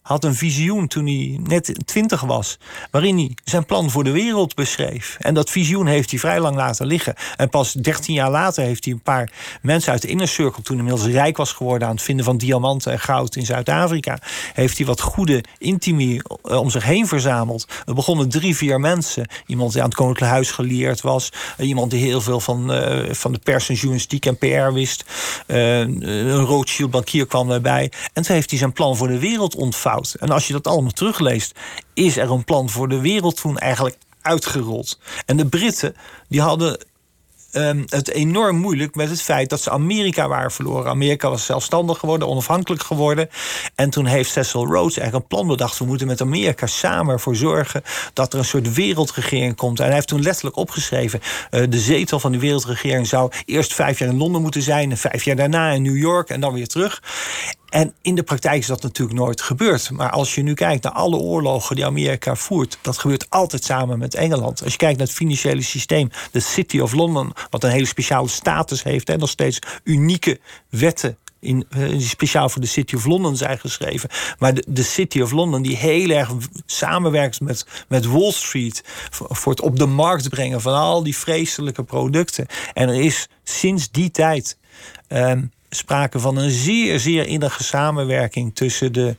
had een visioen toen hij net twintig was, waarin hij zijn plan voor de wereld beschreef. En dat visioen heeft hij vrij lang laten liggen. En pas dertien jaar later heeft hij een paar mensen uit de inner circle, toen hij inmiddels rijk was geworden aan het vinden van diamanten en goud in Zuid-Afrika, heeft hij wat goede intimi om zich heen verzameld. Er begonnen drie, vier mensen. Iemand die aan het Koninklijk Huis geleerd was. Iemand die heel veel van, uh, van de pers en journalistiek en P R wist. Uh, een Rothschild bankier kwam daarbij. En toen heeft hij zijn plan voor de wereld ontvouwd. En als je dat allemaal terugleest, is er een plan voor de wereld toen eigenlijk uitgerold. En de Britten, die hadden Um, het enorm moeilijk met het feit dat ze Amerika waren verloren. Amerika was zelfstandig geworden, onafhankelijk geworden. En toen heeft Cecil Rhodes eigenlijk een plan bedacht. We moeten met Amerika samen ervoor zorgen dat er een soort wereldregering komt. En hij heeft toen letterlijk opgeschreven, Uh, de zetel van die wereldregering zou eerst vijf jaar in Londen moeten zijn, en vijf jaar daarna in New York en dan weer terug. En in de praktijk is dat natuurlijk nooit gebeurd. Maar als je nu kijkt naar alle oorlogen die Amerika voert, dat gebeurt altijd samen met Engeland. Als je kijkt naar het financiële systeem, de City of London, wat een hele speciale status heeft en nog steeds unieke wetten in, uh, speciaal voor de City of London zijn geschreven. Maar de, de City of London die heel erg samenwerkt met, met Wall Street voor, voor het op de markt brengen van al die vreselijke producten. En er is sinds die tijd Um, sprake van een zeer, zeer innige samenwerking tussen de,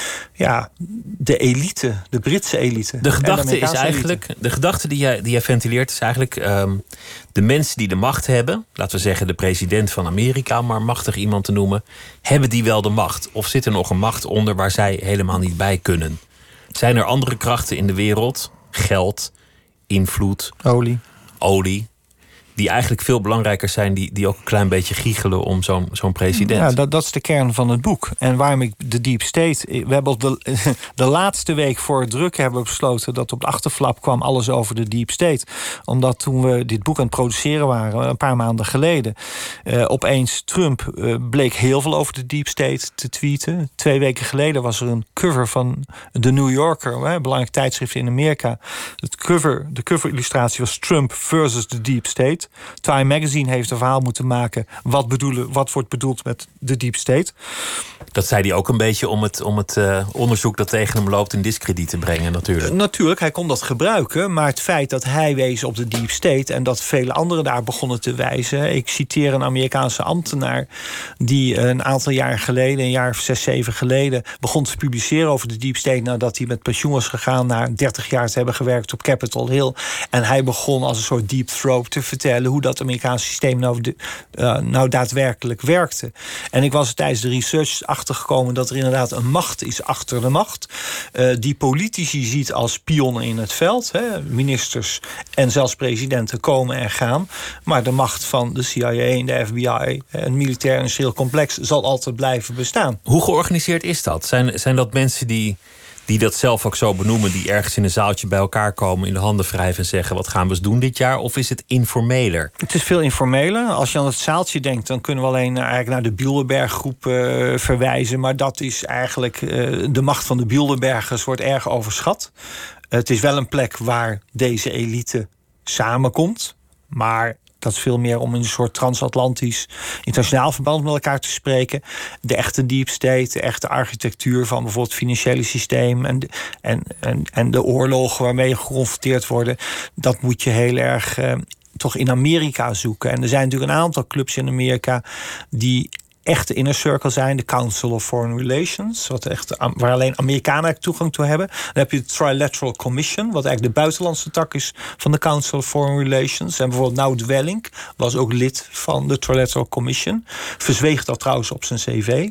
ja, de elite, de Britse elite. De gedachte is eigenlijk, elite. de gedachte die jij, die jij ventileert is eigenlijk um, de mensen die de macht hebben, laten we zeggen de president van Amerika, om maar machtig iemand te noemen, hebben die wel de macht? Of zit er nog een macht onder waar zij helemaal niet bij kunnen? Zijn er andere krachten in de wereld, geld, invloed, olie, olie die eigenlijk veel belangrijker zijn, die, die ook een klein beetje giechelen om zo'n zo'n president? Ja, dat, dat is de kern van het boek. En waarom ik de Deep State... We hebben op de, de laatste week voor het drukken hebben we besloten dat op de achterflap kwam alles over de Deep State. Omdat toen we dit boek aan het produceren waren, een paar maanden geleden, uh, opeens Trump uh, bleek heel veel over de Deep State te tweeten. Twee weken geleden was er een cover van de New Yorker, een belangrijk tijdschrift in Amerika. Het cover, de cover-illustratie was Trump versus de Deep State. Time Magazine heeft een verhaal moeten maken. Wat, bedoelen, wat wordt bedoeld met de Deep State? Dat zei hij ook een beetje om het, om het uh, onderzoek dat tegen hem loopt in diskrediet te brengen, natuurlijk. Uh, natuurlijk, hij kon dat gebruiken. Maar het feit dat hij wees op de Deep State en dat vele anderen daar begonnen te wijzen. Ik citeer een Amerikaanse ambtenaar die een aantal jaar geleden, een jaar of zes, zeven geleden, begon te publiceren over de Deep State nadat hij met pensioen was gegaan na dertig jaar te hebben gewerkt op Capitol Hill. En hij begon als een soort deep throat te vertellen hoe dat Amerikaanse systeem nou, de, uh, nou daadwerkelijk werkte. En ik was er tijdens de research achtergekomen dat er inderdaad een macht is achter de macht. Uh, die politici ziet als pionnen in het veld. Hè. Ministers en zelfs presidenten komen en gaan. Maar de macht van de C I A en de F B I, een militair-industrieel complex, zal altijd blijven bestaan. Hoe georganiseerd is dat? Zijn, zijn dat mensen die... die dat zelf ook zo benoemen, die ergens in een zaaltje bij elkaar komen, in de handen wrijven en zeggen, wat gaan we eens doen dit jaar? Of is het informeler? Het is veel informeler. Als je aan het zaaltje denkt, dan kunnen we alleen eigenlijk naar de Bilderberg-groep uh, verwijzen. Maar dat is eigenlijk, uh, de macht van de Bilderbergers wordt erg overschat. Het is wel een plek waar deze elite samenkomt. Maar dat is veel meer om in een soort transatlantisch internationaal verband met elkaar te spreken. De echte deep state, de echte architectuur van bijvoorbeeld het financiële systeem en de, en, en, en de oorlogen waarmee je geconfronteerd wordt, dat moet je heel erg uh, toch in Amerika zoeken. En er zijn natuurlijk een aantal clubs in Amerika die echte inner circle zijn. De Council of Foreign Relations, wat echt, waar alleen Amerikanen toegang toe hebben. Dan heb je de Trilateral Commission, wat eigenlijk de buitenlandse tak is van de Council of Foreign Relations. En bijvoorbeeld Nout Welling was ook lid van de Trilateral Commission. Verzweeg dat trouwens op zijn cv.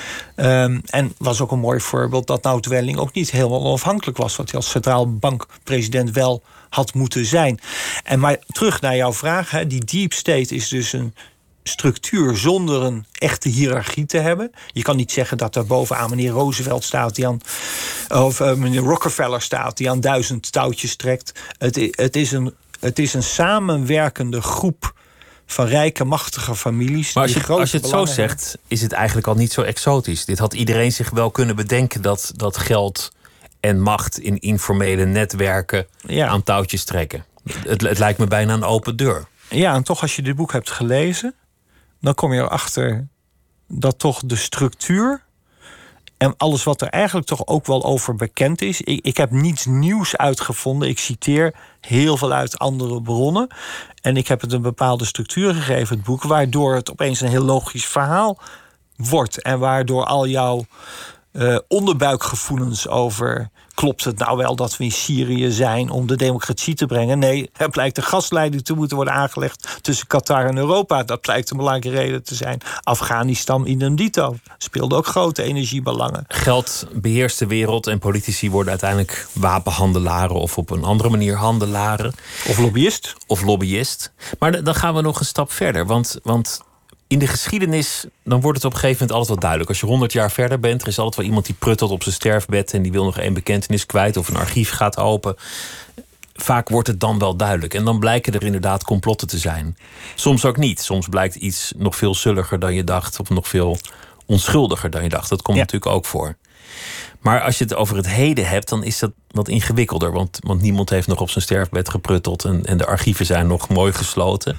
Um, en was ook een mooi voorbeeld dat Nout Welling ook niet helemaal onafhankelijk was, wat hij als centraal bankpresident wel had moeten zijn. En maar terug naar jouw vraag, hè, die deep state is dus een structuur zonder een echte hiërarchie te hebben. Je kan niet zeggen dat er bovenaan meneer Roosevelt staat, die aan, of uh, meneer Rockefeller staat, die aan duizend touwtjes trekt. Het, het, is een, het is een samenwerkende groep van rijke, machtige families. Maar als je, als je het zo zegt, hebben. Is het eigenlijk al niet zo exotisch. Dit had iedereen zich wel kunnen bedenken, dat, dat geld en macht in informele netwerken ja. aan touwtjes trekken. Het, het lijkt me bijna een open deur. Ja, en toch als je dit boek hebt gelezen, dan kom je erachter dat toch de structuur En alles wat er eigenlijk toch ook wel over bekend is. Ik, ik heb niets nieuws uitgevonden. Ik citeer heel veel uit andere bronnen. En ik heb het een bepaalde structuur gegeven, het boek, waardoor het opeens een heel logisch verhaal wordt. En waardoor al jouw uh, onderbuikgevoelens over... klopt het nou wel dat we in Syrië zijn om de democratie te brengen? Nee, er blijkt een gasleiding te moeten worden aangelegd tussen Qatar en Europa. Dat blijkt een belangrijke reden te zijn. Afghanistan idem dito. Speelde ook grote energiebelangen. Geld beheerst de wereld en politici worden uiteindelijk wapenhandelaren of op een andere manier handelaren. Of lobbyist. Of lobbyist. Maar dan gaan we nog een stap verder. Want... want in de geschiedenis, dan wordt het op een gegeven moment altijd wel duidelijk. Als je honderd jaar verder bent, er is altijd wel iemand die pruttelt op zijn sterfbed en die wil nog één bekentenis kwijt of een archief gaat open. Vaak wordt het dan wel duidelijk. En dan blijken er inderdaad complotten te zijn. Soms ook niet. Soms blijkt iets nog veel zulliger dan je dacht of nog veel onschuldiger dan je dacht. Dat komt ja. natuurlijk ook voor. Maar als je het over het heden hebt, dan is dat wat ingewikkelder. Want, want niemand heeft nog op zijn sterfbed geprutteld en, en de archieven zijn nog mooi gesloten.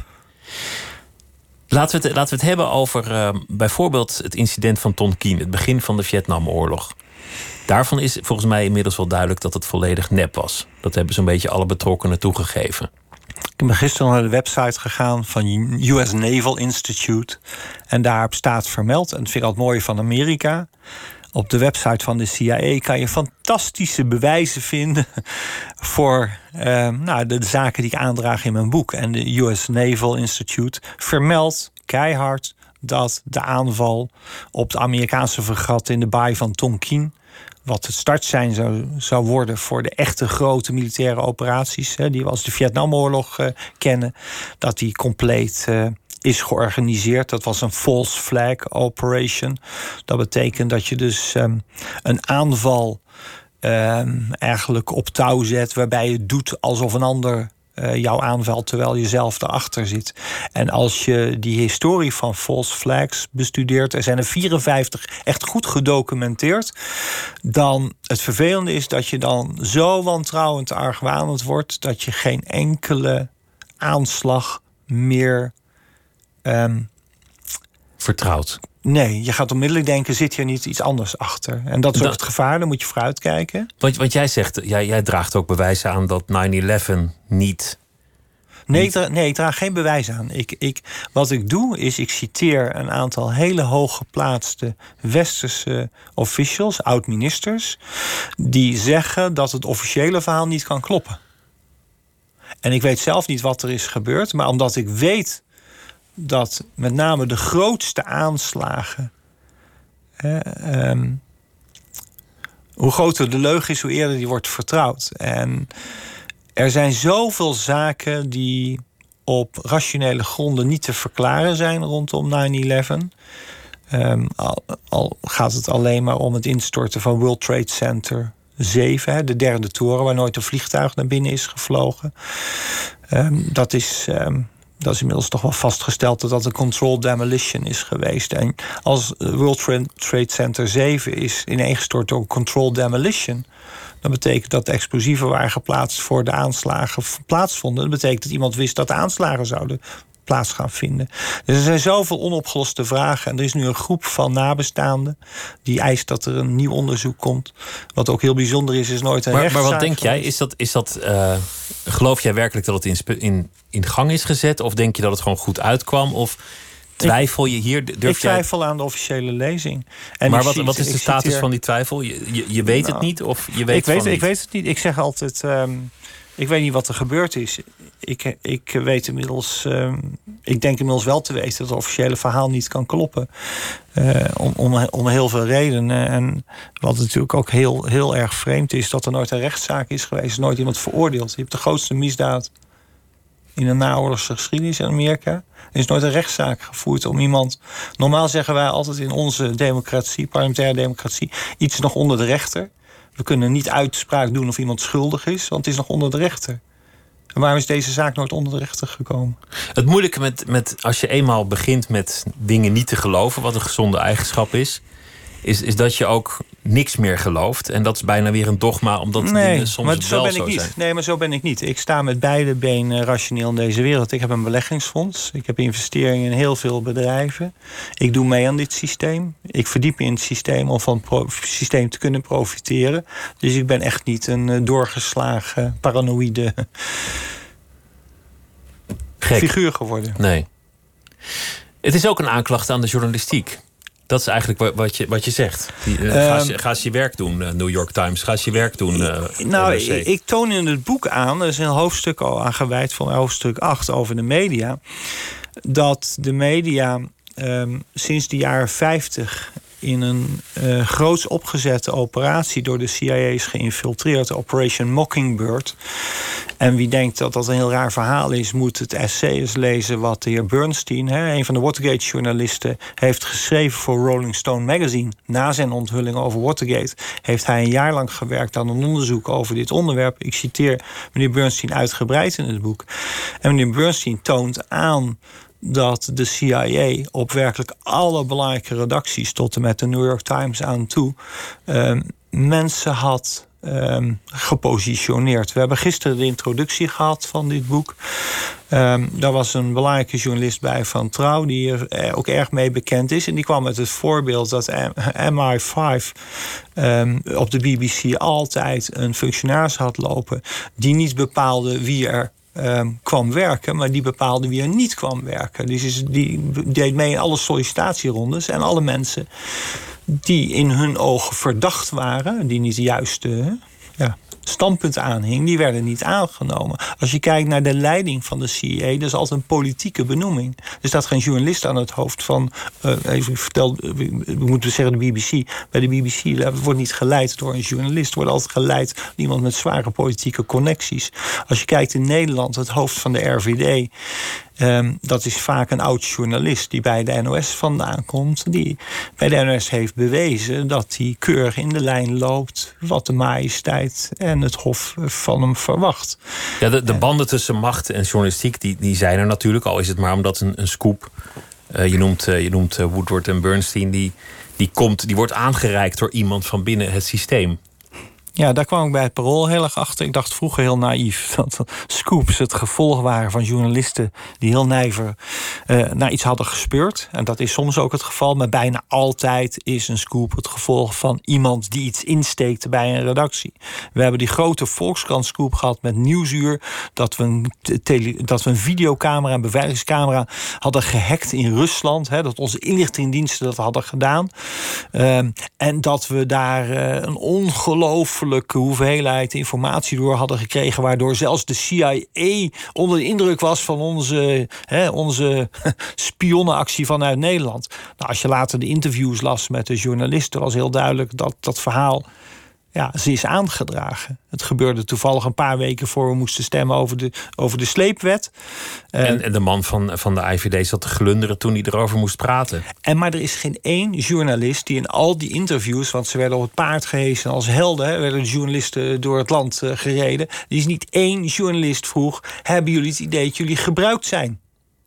Laten we het, laten we het hebben over uh, bijvoorbeeld het incident van Tonkin, het begin van de Vietnamoorlog. Daarvan is volgens mij inmiddels wel duidelijk dat het volledig nep was. Dat hebben zo'n beetje alle betrokkenen toegegeven. Ik ben gisteren naar de website gegaan van U S Naval Institute. En daarop staat vermeld, en dat vind ik altijd mooi van Amerika, op de website van de C I A kan je fantastische bewijzen vinden voor uh, nou, de, de zaken die ik aandraag in mijn boek. En de U S Naval Institute vermeldt keihard dat de aanval op de Amerikaanse fregat in de baai van Tonkin, wat het startsein zou, zou worden voor de echte grote militaire operaties, hè, die we als de Vietnamoorlog uh, kennen, dat die compleet uh, is georganiseerd. Dat was een false flag operation. Dat betekent dat je dus um, een aanval um, eigenlijk op touw zet, waarbij je doet alsof een ander uh, jou aanvalt terwijl je zelf erachter zit. En als je die historie van false flags bestudeert, er zijn er vierenvijftig echt goed gedocumenteerd, dan het vervelende is dat je dan zo wantrouwend argwanend wordt dat je geen enkele aanslag meer Um, vertrouwd. Nee, je gaat onmiddellijk denken, zit hier niet iets anders achter? En dat is ook dat, het gevaar, daar moet je vooruitkijken. Want, want jij zegt, jij, jij draagt ook bewijs aan dat nine eleven niet... Nee, niet... ik dra- nee, ik draag geen bewijs aan. Ik, ik, wat ik doe, is ik citeer een aantal hele hooggeplaatste westerse officials, oud-ministers, die zeggen dat het officiële verhaal niet kan kloppen. En ik weet zelf niet wat er is gebeurd, maar omdat ik weet dat met name de grootste aanslagen, eh, um, hoe groter de leugen is, hoe eerder die wordt vertrouwd. En er zijn zoveel zaken die op rationele gronden niet te verklaren zijn rondom nine eleven. Um, al, al gaat het alleen maar om het instorten van World Trade Center zeven, hè, de derde toren, waar nooit een vliegtuig naar binnen is gevlogen. Um, dat is... Um, Dat is inmiddels toch wel vastgesteld dat dat een controlled demolition is geweest. En als World Trade Center zeven is ineengestort door een controlled demolition, dan betekent dat de explosieven waren geplaatst voor de aanslagen plaatsvonden. Dat betekent dat iemand wist dat de aanslagen zouden plaats gaan vinden. Dus er zijn zoveel onopgeloste vragen. En er is nu een groep van nabestaanden die eist dat er een nieuw onderzoek komt. Wat ook heel bijzonder is, is nooit een maar, rechtszaak. Maar wat denk jij? Is dat, is dat, uh, geloof jij werkelijk dat het in, spe- in, in gang is gezet? Of denk je dat het gewoon goed uitkwam? Of twijfel je hier? Durf ik twijfel jij... aan de officiële lezing. En maar wat, zie, wat is de status citeer... van die twijfel? Je, je, je weet nou, het niet of je weet ik weet, van ik weet het niet. Ik zeg altijd, um, ik weet niet wat er gebeurd is. Ik, ik weet inmiddels, um, ik denk inmiddels wel te weten dat het officiële verhaal niet kan kloppen. Uh, om, om, om heel veel redenen. En wat natuurlijk ook heel, heel erg vreemd is, dat er nooit een rechtszaak is geweest. Nooit iemand veroordeeld. Je hebt de grootste misdaad in de naoorlogse geschiedenis in Amerika. Er is nooit een rechtszaak gevoerd om iemand... Normaal zeggen wij altijd in onze democratie, parlementaire democratie, iets nog onder de rechter. We kunnen niet uitspraak doen of iemand schuldig is, want het is nog onder de rechter. En waarom is deze zaak nooit onder de rechter gekomen? Het moeilijke met, met als je eenmaal begint met dingen niet te geloven, wat een gezonde eigenschap is, is, is dat je ook niks meer gelooft. En dat is bijna weer een dogma, omdat nee, dingen soms maar zo wel ben zo ik niet. zijn. Nee, maar zo ben ik niet. Ik sta met beide benen rationeel in deze wereld. Ik heb een beleggingsfonds. Ik heb investeringen in heel veel bedrijven. Ik doe mee aan dit systeem. Ik verdiep me in het systeem om van het systeem te kunnen profiteren. Dus ik ben echt niet een doorgeslagen, paranoïde Gek. figuur geworden. Nee. Het is ook een aanklacht aan de journalistiek. Dat is eigenlijk wat je, wat je zegt. Die, uh, ga, eens, ga eens je werk doen, uh, New York Times. Ga eens je werk doen, uh, Nou, ik, ik toon in het boek aan, er is een hoofdstuk al aan gewijd van hoofdstuk acht over de media, dat de media um, sinds de jaren vijftig in een uh, groots opgezette operatie door de C I A is geïnfiltreerd, Operation Mockingbird. En wie denkt dat dat een heel raar verhaal is, moet het essay eens lezen wat de heer Bernstein, hè, een van de Watergate-journalisten, heeft geschreven voor Rolling Stone magazine. Na zijn onthulling over Watergate heeft hij een jaar lang gewerkt aan een onderzoek over dit onderwerp. Ik citeer meneer Bernstein uitgebreid in het boek. En meneer Bernstein toont aan dat de C I A op werkelijk alle belangrijke redacties tot en met de New York Times aan toe um, mensen had Um, gepositioneerd. We hebben gisteren de introductie gehad van dit boek. Um, daar was een belangrijke journalist bij van Trouw, die er ook erg mee bekend is. En die kwam met het voorbeeld dat M I vijf um, op de B B C altijd een functionaris had lopen die niet bepaalde wie er Um, kwam werken, maar die bepaalde wie er niet kwam werken. Dus die deed mee in alle sollicitatierondes en alle mensen die in hun ogen verdacht waren, die niet de juiste ja, standpunt aanhing, die werden niet aangenomen. Als je kijkt naar de leiding van de C I A, dat is altijd een politieke benoeming. Er staat geen journalist aan het hoofd van, uh, even vertel, we moeten zeggen de B B C. Bij de B B C wordt niet geleid door een journalist, wordt altijd geleid door iemand met zware politieke connecties. Als je kijkt in Nederland, het hoofd van de R V D, Um, dat is vaak een oud journalist die bij de N O S vandaan komt, die bij de N O S heeft bewezen dat hij keurig in de lijn loopt wat de majesteit en het hof van hem verwacht. Ja, de, de banden tussen macht en journalistiek die, die zijn er natuurlijk, al is het maar omdat een, een scoop, uh, je noemt, uh, je noemt uh, Woodward en Bernstein, die, die, komt, die wordt aangereikt door iemand van binnen het systeem. Ja, daar kwam ik bij het Parool heel erg achter. Ik dacht vroeger heel naïef dat scoops het gevolg waren van journalisten die heel nijver uh, naar iets hadden gespeurd. En dat is soms ook het geval, maar bijna altijd is een scoop het gevolg van iemand die iets insteekt bij een redactie. We hebben die grote Volkskrant scoop gehad met Nieuwsuur, dat we een, tele, dat we een videocamera, een beveiligingscamera hadden gehackt in Rusland. Hè, dat onze inlichtingendiensten dat hadden gedaan. Uh, en dat we daar uh, een ongelooflijk hoeveelheid informatie door hadden gekregen, waardoor zelfs de C I A onder de indruk was van onze, hè, onze spionnenactie vanuit Nederland. Nou, als je later de interviews las met de journalisten, was heel duidelijk dat dat verhaal, ja, ze is aangedragen. Het gebeurde toevallig een paar weken voor we moesten stemmen over de, over de sleepwet. En, en de man van, van de I V D zat te glunderen toen hij erover moest praten. En maar er is geen één journalist die in al die interviews, want ze werden op het paard gehesen als helden, hè, werden de journalisten door het land uh, gereden. Er is niet één journalist vroeg, hebben jullie het idee dat jullie gebruikt zijn?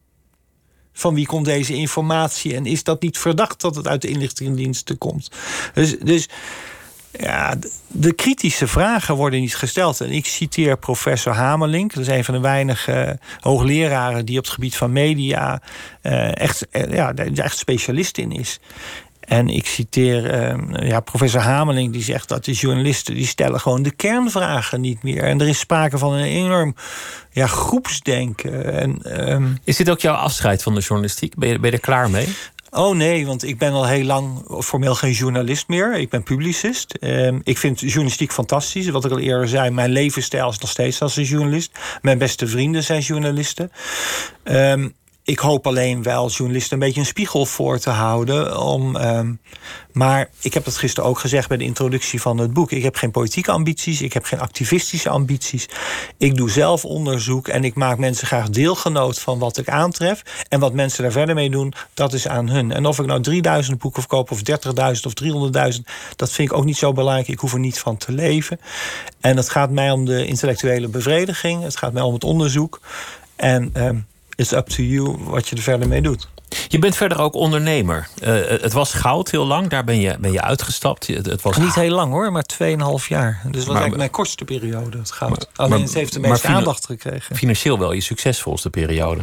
Van wie komt deze informatie? En is dat niet verdacht dat het uit de inlichtingendiensten komt? Dus... dus Ja, de, de kritische vragen worden niet gesteld. En ik citeer professor Hamelink. Dat is een van de weinige uh, hoogleraren die op het gebied van media uh, echt, uh, ja, echt specialist in is. En ik citeer uh, ja, professor Hamelink, die zegt dat de journalisten die stellen gewoon de kernvragen niet meer. En er is sprake van een enorm ja, groepsdenken. En, um, is dit ook jouw afscheid van de journalistiek? Ben je, ben je er klaar mee? Oh nee, want ik ben al heel lang formeel geen journalist meer. Ik ben publicist. Um, ik vind journalistiek fantastisch. Wat ik al eerder zei, mijn levensstijl is nog steeds als een journalist. Mijn beste vrienden zijn journalisten. Um, ik hoop alleen wel journalisten een beetje een spiegel voor te houden. Om, um, maar ik heb dat gisteren ook gezegd bij de introductie van het boek. Ik heb geen politieke ambities. Ik heb geen activistische ambities. Ik doe zelf onderzoek en ik maak mensen graag deelgenoot van wat ik aantref. En wat mensen daar verder mee doen, dat is aan hun. En of ik nou drieduizend boeken verkoop of dertigduizend of driehonderdduizend, dat vind ik ook niet zo belangrijk. Ik hoef er niet van te leven. En het gaat mij om de intellectuele bevrediging. Het gaat mij om het onderzoek. En um, it's up to you wat je er verder mee doet. Je bent verder ook ondernemer. Uh, het was goud heel lang, daar ben je, ben je uitgestapt. Het, het was Niet heel lang hoor, maar tweeënhalf jaar. Dus dat was eigenlijk mijn kortste periode, het goud. Maar, Alleen maar, het heeft de meeste aandacht gekregen. Financieel wel je succesvolste periode.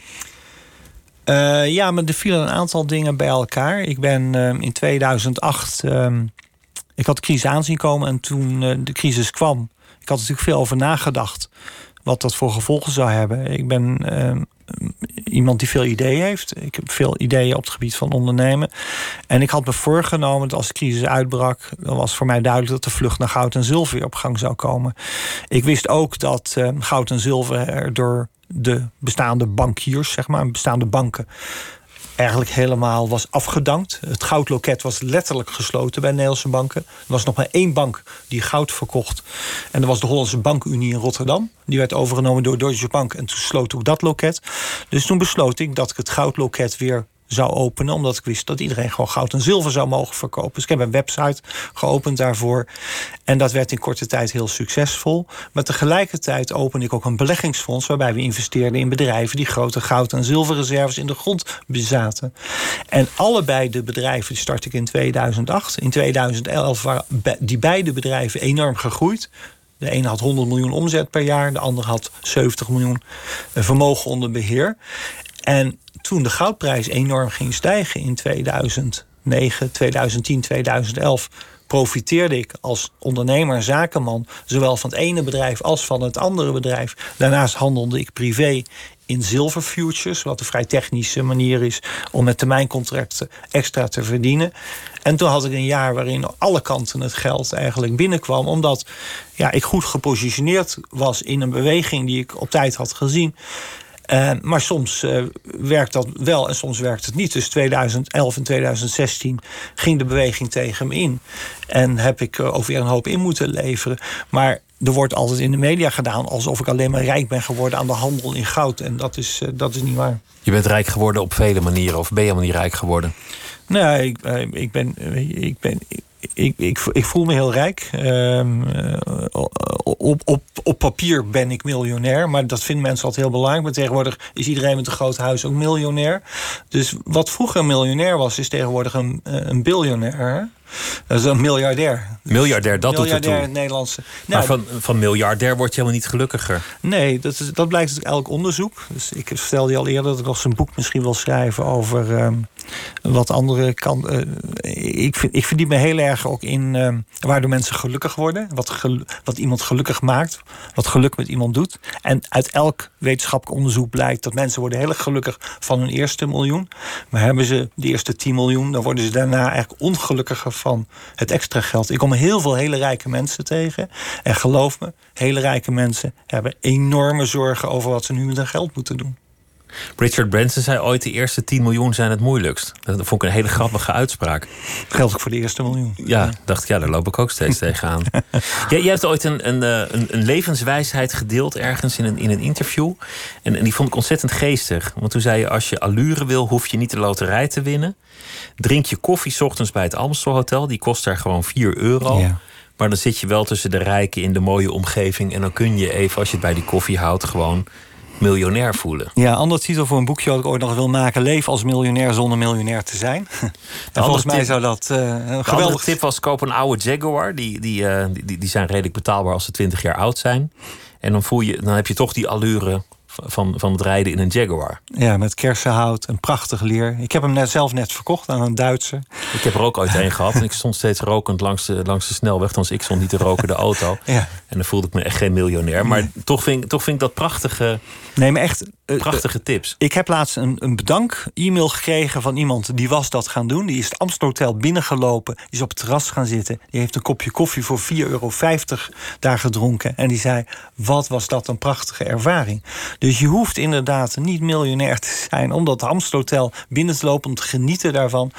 Uh, ja, maar er vielen een aantal dingen bij elkaar. Ik ben uh, in tweeduizend acht... Uh, ik had de crisis aanzien komen en toen uh, de crisis kwam... Ik had natuurlijk veel over nagedacht wat dat voor gevolgen zou hebben. Ik ben uh, iemand die veel ideeën heeft. Ik heb veel ideeën op het gebied van ondernemen. En ik had me voorgenomen dat als de crisis uitbrak... dan was voor mij duidelijk dat de vlucht naar goud en zilver weer op gang zou komen. Ik wist ook dat uh, goud en zilver er door de bestaande bankiers, zeg maar, bestaande banken... eigenlijk helemaal was afgedankt. Het goudloket was letterlijk gesloten bij Nederlandse banken. Er was nog maar één bank die goud verkocht. En dat was de Hollandse Bankunie in Rotterdam. Die werd overgenomen door Deutsche Bank. En toen sloot ook dat loket. Dus toen besloot ik dat ik het goudloket weer zou openen, omdat ik wist dat iedereen gewoon goud en zilver zou mogen verkopen. Dus ik heb een website geopend daarvoor. En dat werd in korte tijd heel succesvol. Maar tegelijkertijd opende ik ook een beleggingsfonds waarbij we investeerden in bedrijven die grote goud- en zilverreserves in de grond bezaten. En allebei de bedrijven die startte ik in tweeduizend acht. In tweeduizend elf waren die beide bedrijven enorm gegroeid. De ene had honderd miljoen omzet per jaar, de andere had zeventig miljoen vermogen onder beheer. En toen de goudprijs enorm ging stijgen in tweeduizend negen, tweeduizend tien, tweeduizend elf... profiteerde ik als ondernemer en zakenman zowel van het ene bedrijf als van het andere bedrijf. Daarnaast handelde ik privé in zilverfutures, wat een vrij technische manier is om met termijncontracten extra te verdienen. En toen had ik een jaar waarin alle kanten het geld eigenlijk binnenkwam, omdat ja, ik goed gepositioneerd was in een beweging die ik op tijd had gezien. Uh, maar soms uh, werkt dat wel en soms werkt het niet. Dus tweeduizend elf en tweeduizend zestien ging de beweging tegen me in. En heb ik uh, ook weer een hoop in moeten leveren. Maar er wordt altijd in de media gedaan alsof ik alleen maar rijk ben geworden aan de handel in goud. En dat is, uh, dat is niet waar. Je bent rijk geworden op vele manieren, of ben je helemaal niet rijk geworden? Nee, ik, uh, ik ben... Uh, ik ben Ik, ik, ik voel me heel rijk. Um, op, op, op papier ben ik miljonair. Maar dat vinden mensen altijd heel belangrijk. Maar tegenwoordig is iedereen met een groot huis ook miljonair. Dus wat vroeger een miljonair was, is tegenwoordig een, een biljonair. Dat is een miljardair. Miljardair, dat miljardair doet ertoe. in het Nederlandse. Maar nou, van, van miljardair word je helemaal niet gelukkiger. Nee, dat, is, dat blijkt uit elk onderzoek. Dus ik vertelde je al eerder dat ik nog eens een boek misschien wil schrijven over um, wat andere kan. Uh, ik, vind, ik verdiep me heel erg ook in um, waardoor mensen gelukkig worden. Wat, gel, wat iemand gelukkig maakt. Wat geluk met iemand doet. En uit elk wetenschappelijk onderzoek blijkt dat mensen worden heel erg gelukkig van hun eerste miljoen. Maar hebben ze de eerste tien miljoen, dan worden ze daarna eigenlijk ongelukkiger van het extra geld. Ik kom heel veel hele rijke mensen tegen. En geloof me, hele rijke mensen hebben enorme zorgen over wat ze nu met hun geld moeten doen. Richard Branson zei ooit: de eerste tien miljoen zijn het moeilijkst. Dat vond ik een hele grappige uitspraak. Dat geldt ook voor de eerste miljoen. Ja, ja. dacht ik, ja, daar loop ik ook steeds tegenaan. Jij, jij hebt ooit een, een, een, een levenswijsheid gedeeld ergens in een, in een interview. En, en die vond ik ontzettend geestig. Want toen zei je: als je allure wil, hoef je niet de loterij te winnen. Drink je koffie 's ochtends bij het Amstelhotel. Die kost daar gewoon vier euro. Ja. Maar dan zit je wel tussen de rijken in de mooie omgeving. En dan kun je even, als je het bij die koffie houdt, gewoon miljonair voelen. Ja, ander titel voor een boekje wat ik ooit nog wil maken: Leef als miljonair zonder miljonair te zijn. En volgens mij zou dat uh, een geweldig tip was: koop een oude Jaguar. Die, die, uh, die, die zijn redelijk betaalbaar als ze twintig jaar oud zijn. En dan, voel je, dan heb je toch die allure van, van het rijden in een Jaguar. Ja, met kersenhout, een prachtig leer. Ik heb hem net zelf net verkocht aan een Duitser. Ik heb er ook ooit een gehad en ik stond steeds rokend langs de, langs de snelweg. Althans, ik stond niet te roken, de auto. Ja. En dan voelde ik me echt geen miljonair. Maar nee. toch, vind, toch vind ik dat prachtige, nee, maar echt, uh, prachtige tips. Ik heb laatst een, een bedank-e-mail gekregen van iemand die was dat gaan doen. Die is het Amstelhotel binnengelopen, die is op het terras gaan zitten. Die heeft een kopje koffie voor vier euro vijftig daar gedronken. En die zei: wat was dat een prachtige ervaring. Dus je hoeft inderdaad niet miljonair te zijn om dat Amstelhotel binnen te lopen, om te genieten daarvan.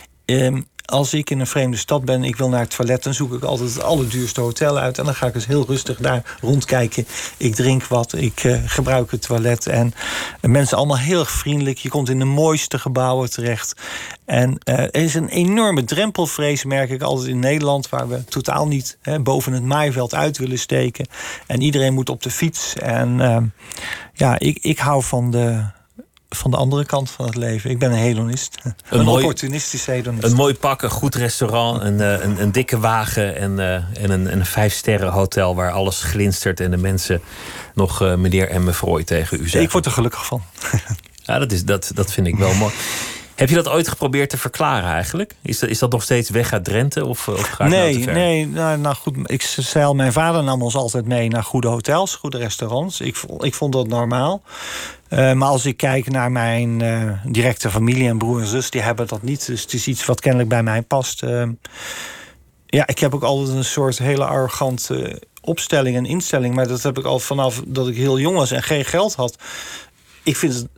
Um, Als ik in een vreemde stad ben, ik wil naar het toilet, dan zoek ik altijd het allerduurste hotel uit. En dan ga ik eens heel rustig daar rondkijken. Ik drink wat, ik uh, gebruik het toilet. En uh, mensen allemaal heel erg vriendelijk. Je komt in de mooiste gebouwen terecht. En uh, er is een enorme drempelvrees, merk ik altijd in Nederland, waar we totaal niet hè, boven het maaiveld uit willen steken. En iedereen moet op de fiets. En uh, ja, ik, ik hou van de... van de andere kant van het leven. Ik ben een hedonist. Een, een mooi, opportunistische hedonist. Een mooi pak, een goed restaurant, een, een, een dikke wagen en, uh, en een, een vijfsterren hotel waar alles glinstert en de mensen nog uh, meneer en mevrouw tegen u zeggen. Ik word er gelukkig van. Ja, dat, is, dat, dat vind ik wel mooi. Heb je dat ooit geprobeerd te verklaren eigenlijk? Is dat, is dat nog steeds weg uit Drenthe? Of, of ga ik nee, nou te ver? nee nou, nou goed. Ik zei, mijn vader nam ons altijd mee naar goede hotels, goede restaurants. Ik, ik vond dat normaal. Uh, maar als ik kijk naar mijn uh, directe familie en broer en zus, die hebben dat niet. Dus het is iets wat kennelijk bij mij past. Uh, ja, ik heb ook altijd een soort hele arrogante opstelling en instelling. Maar dat heb ik al vanaf dat ik heel jong was en geen geld had. Ik vind het...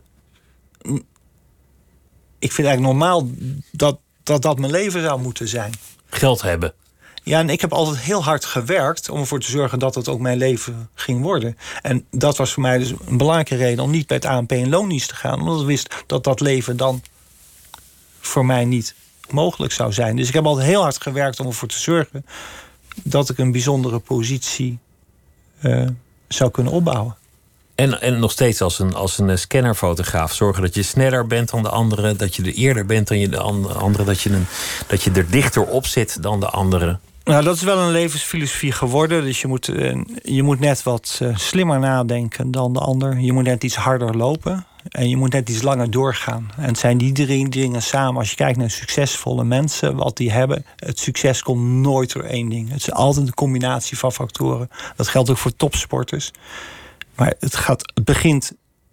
Ik vind eigenlijk normaal dat, dat dat mijn leven zou moeten zijn. Geld hebben. Ja, en ik heb altijd heel hard gewerkt om ervoor te zorgen dat het ook mijn leven ging worden. En dat was voor mij dus een belangrijke reden om niet bij het A N P in loondienst te gaan. Omdat ik wist dat dat leven dan voor mij niet mogelijk zou zijn. Dus ik heb altijd heel hard gewerkt om ervoor te zorgen dat ik een bijzondere positie uh, zou kunnen opbouwen. En, en nog steeds als een, als een scannerfotograaf. Zorgen dat je sneller bent dan de anderen. Dat je er eerder bent dan je de anderen. Dat je, een, dat je er dichter op zit dan de anderen. Nou, dat is wel een levensfilosofie geworden. Dus je moet, je moet net wat slimmer nadenken dan de ander. Je moet net iets harder lopen. En je moet net iets langer doorgaan. En het zijn die drie dingen samen. Als je kijkt naar succesvolle mensen, wat die hebben. Het succes komt nooit door één ding. Het is altijd een combinatie van factoren. Dat geldt ook voor topsporters. Maar het, gaat, het begint...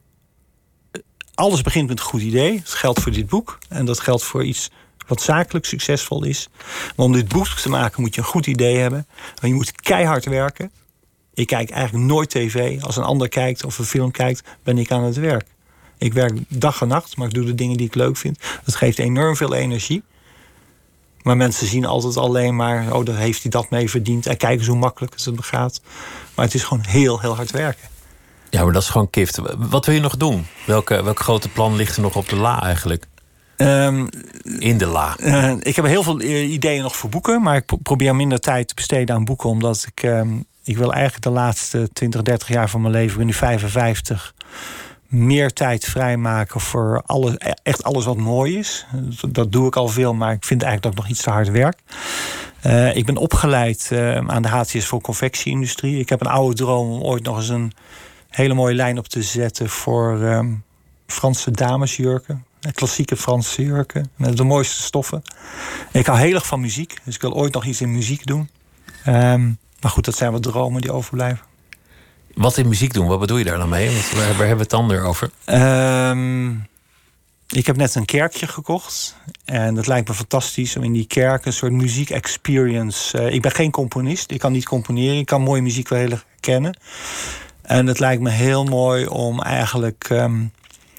Alles begint met een goed idee. Dat geldt voor dit boek. En dat geldt voor iets wat zakelijk succesvol is. Maar om dit boek te maken moet je een goed idee hebben. Maar je moet keihard werken. Ik kijk eigenlijk nooit tv. Als een ander kijkt of een film kijkt, ben ik aan het werk. Ik werk dag en nacht, maar ik doe de dingen die ik leuk vind. Dat geeft enorm veel energie. Maar mensen zien altijd alleen maar... oh, daar heeft hij dat mee verdiend. En kijken hoe makkelijk het gaat. Maar het is gewoon heel, heel hard werken. Ja, maar dat is gewoon kift. Wat wil je nog doen? Welke, welk grote plan ligt er nog op de la eigenlijk? Um, In de la. Uh, ik heb heel veel ideeën nog voor boeken. Maar ik probeer minder tijd te besteden aan boeken. Omdat ik... Um, ik wil eigenlijk de laatste twintig, dertig jaar van mijn leven... ik ben nu vijfenvijftig... meer tijd vrijmaken voor alles, echt alles wat mooi is. Dat doe ik al veel, maar ik vind eigenlijk dat ik nog iets te hard werk. Uh, ik ben opgeleid uh, aan de H T S voor confectieindustrie. Ik heb een oude droom om ooit nog eens een hele mooie lijn op te zetten voor um, Franse damesjurken. Klassieke Franse jurken met de mooiste stoffen. Ik hou heel erg van muziek, dus ik wil ooit nog iets in muziek doen. Um, maar goed, dat zijn wat dromen die overblijven. Wat in muziek doen, wat bedoel je daar dan mee? Waar, waar hebben we het dan weer over? Um, ik heb net een kerkje gekocht. En dat lijkt me fantastisch om in die kerk een soort muziek-experience... Uh, ik ben geen componist, ik kan niet componeren. Ik kan mooie muziek wel heel erg kennen. En het lijkt me heel mooi om eigenlijk... Um,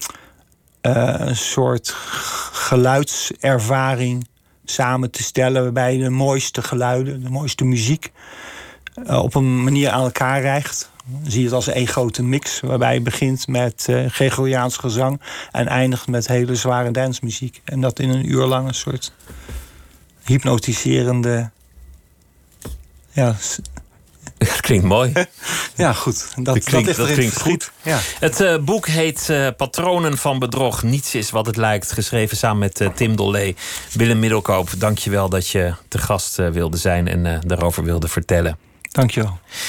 uh, een soort geluidservaring samen te stellen... waarbij je de mooiste geluiden, de mooiste muziek... Uh, op een manier aan elkaar rijgt. Zie je het als één grote mix, waarbij je begint met uh, Gregoriaans gezang en eindigt met hele zware dancemuziek. En dat in een uur lang een soort hypnotiserende... Ja, dat klinkt mooi. Ja, goed. Dat, dat klinkt, dat, dat klinkt goed. Ja. Het uh, boek heet uh, Patronen van Bedrog. Niets is wat het lijkt. Geschreven samen met uh, Tim Dollé. Willem Middelkoop, dank je wel dat je te gast uh, wilde zijn en uh, daarover wilde vertellen. Dank je wel.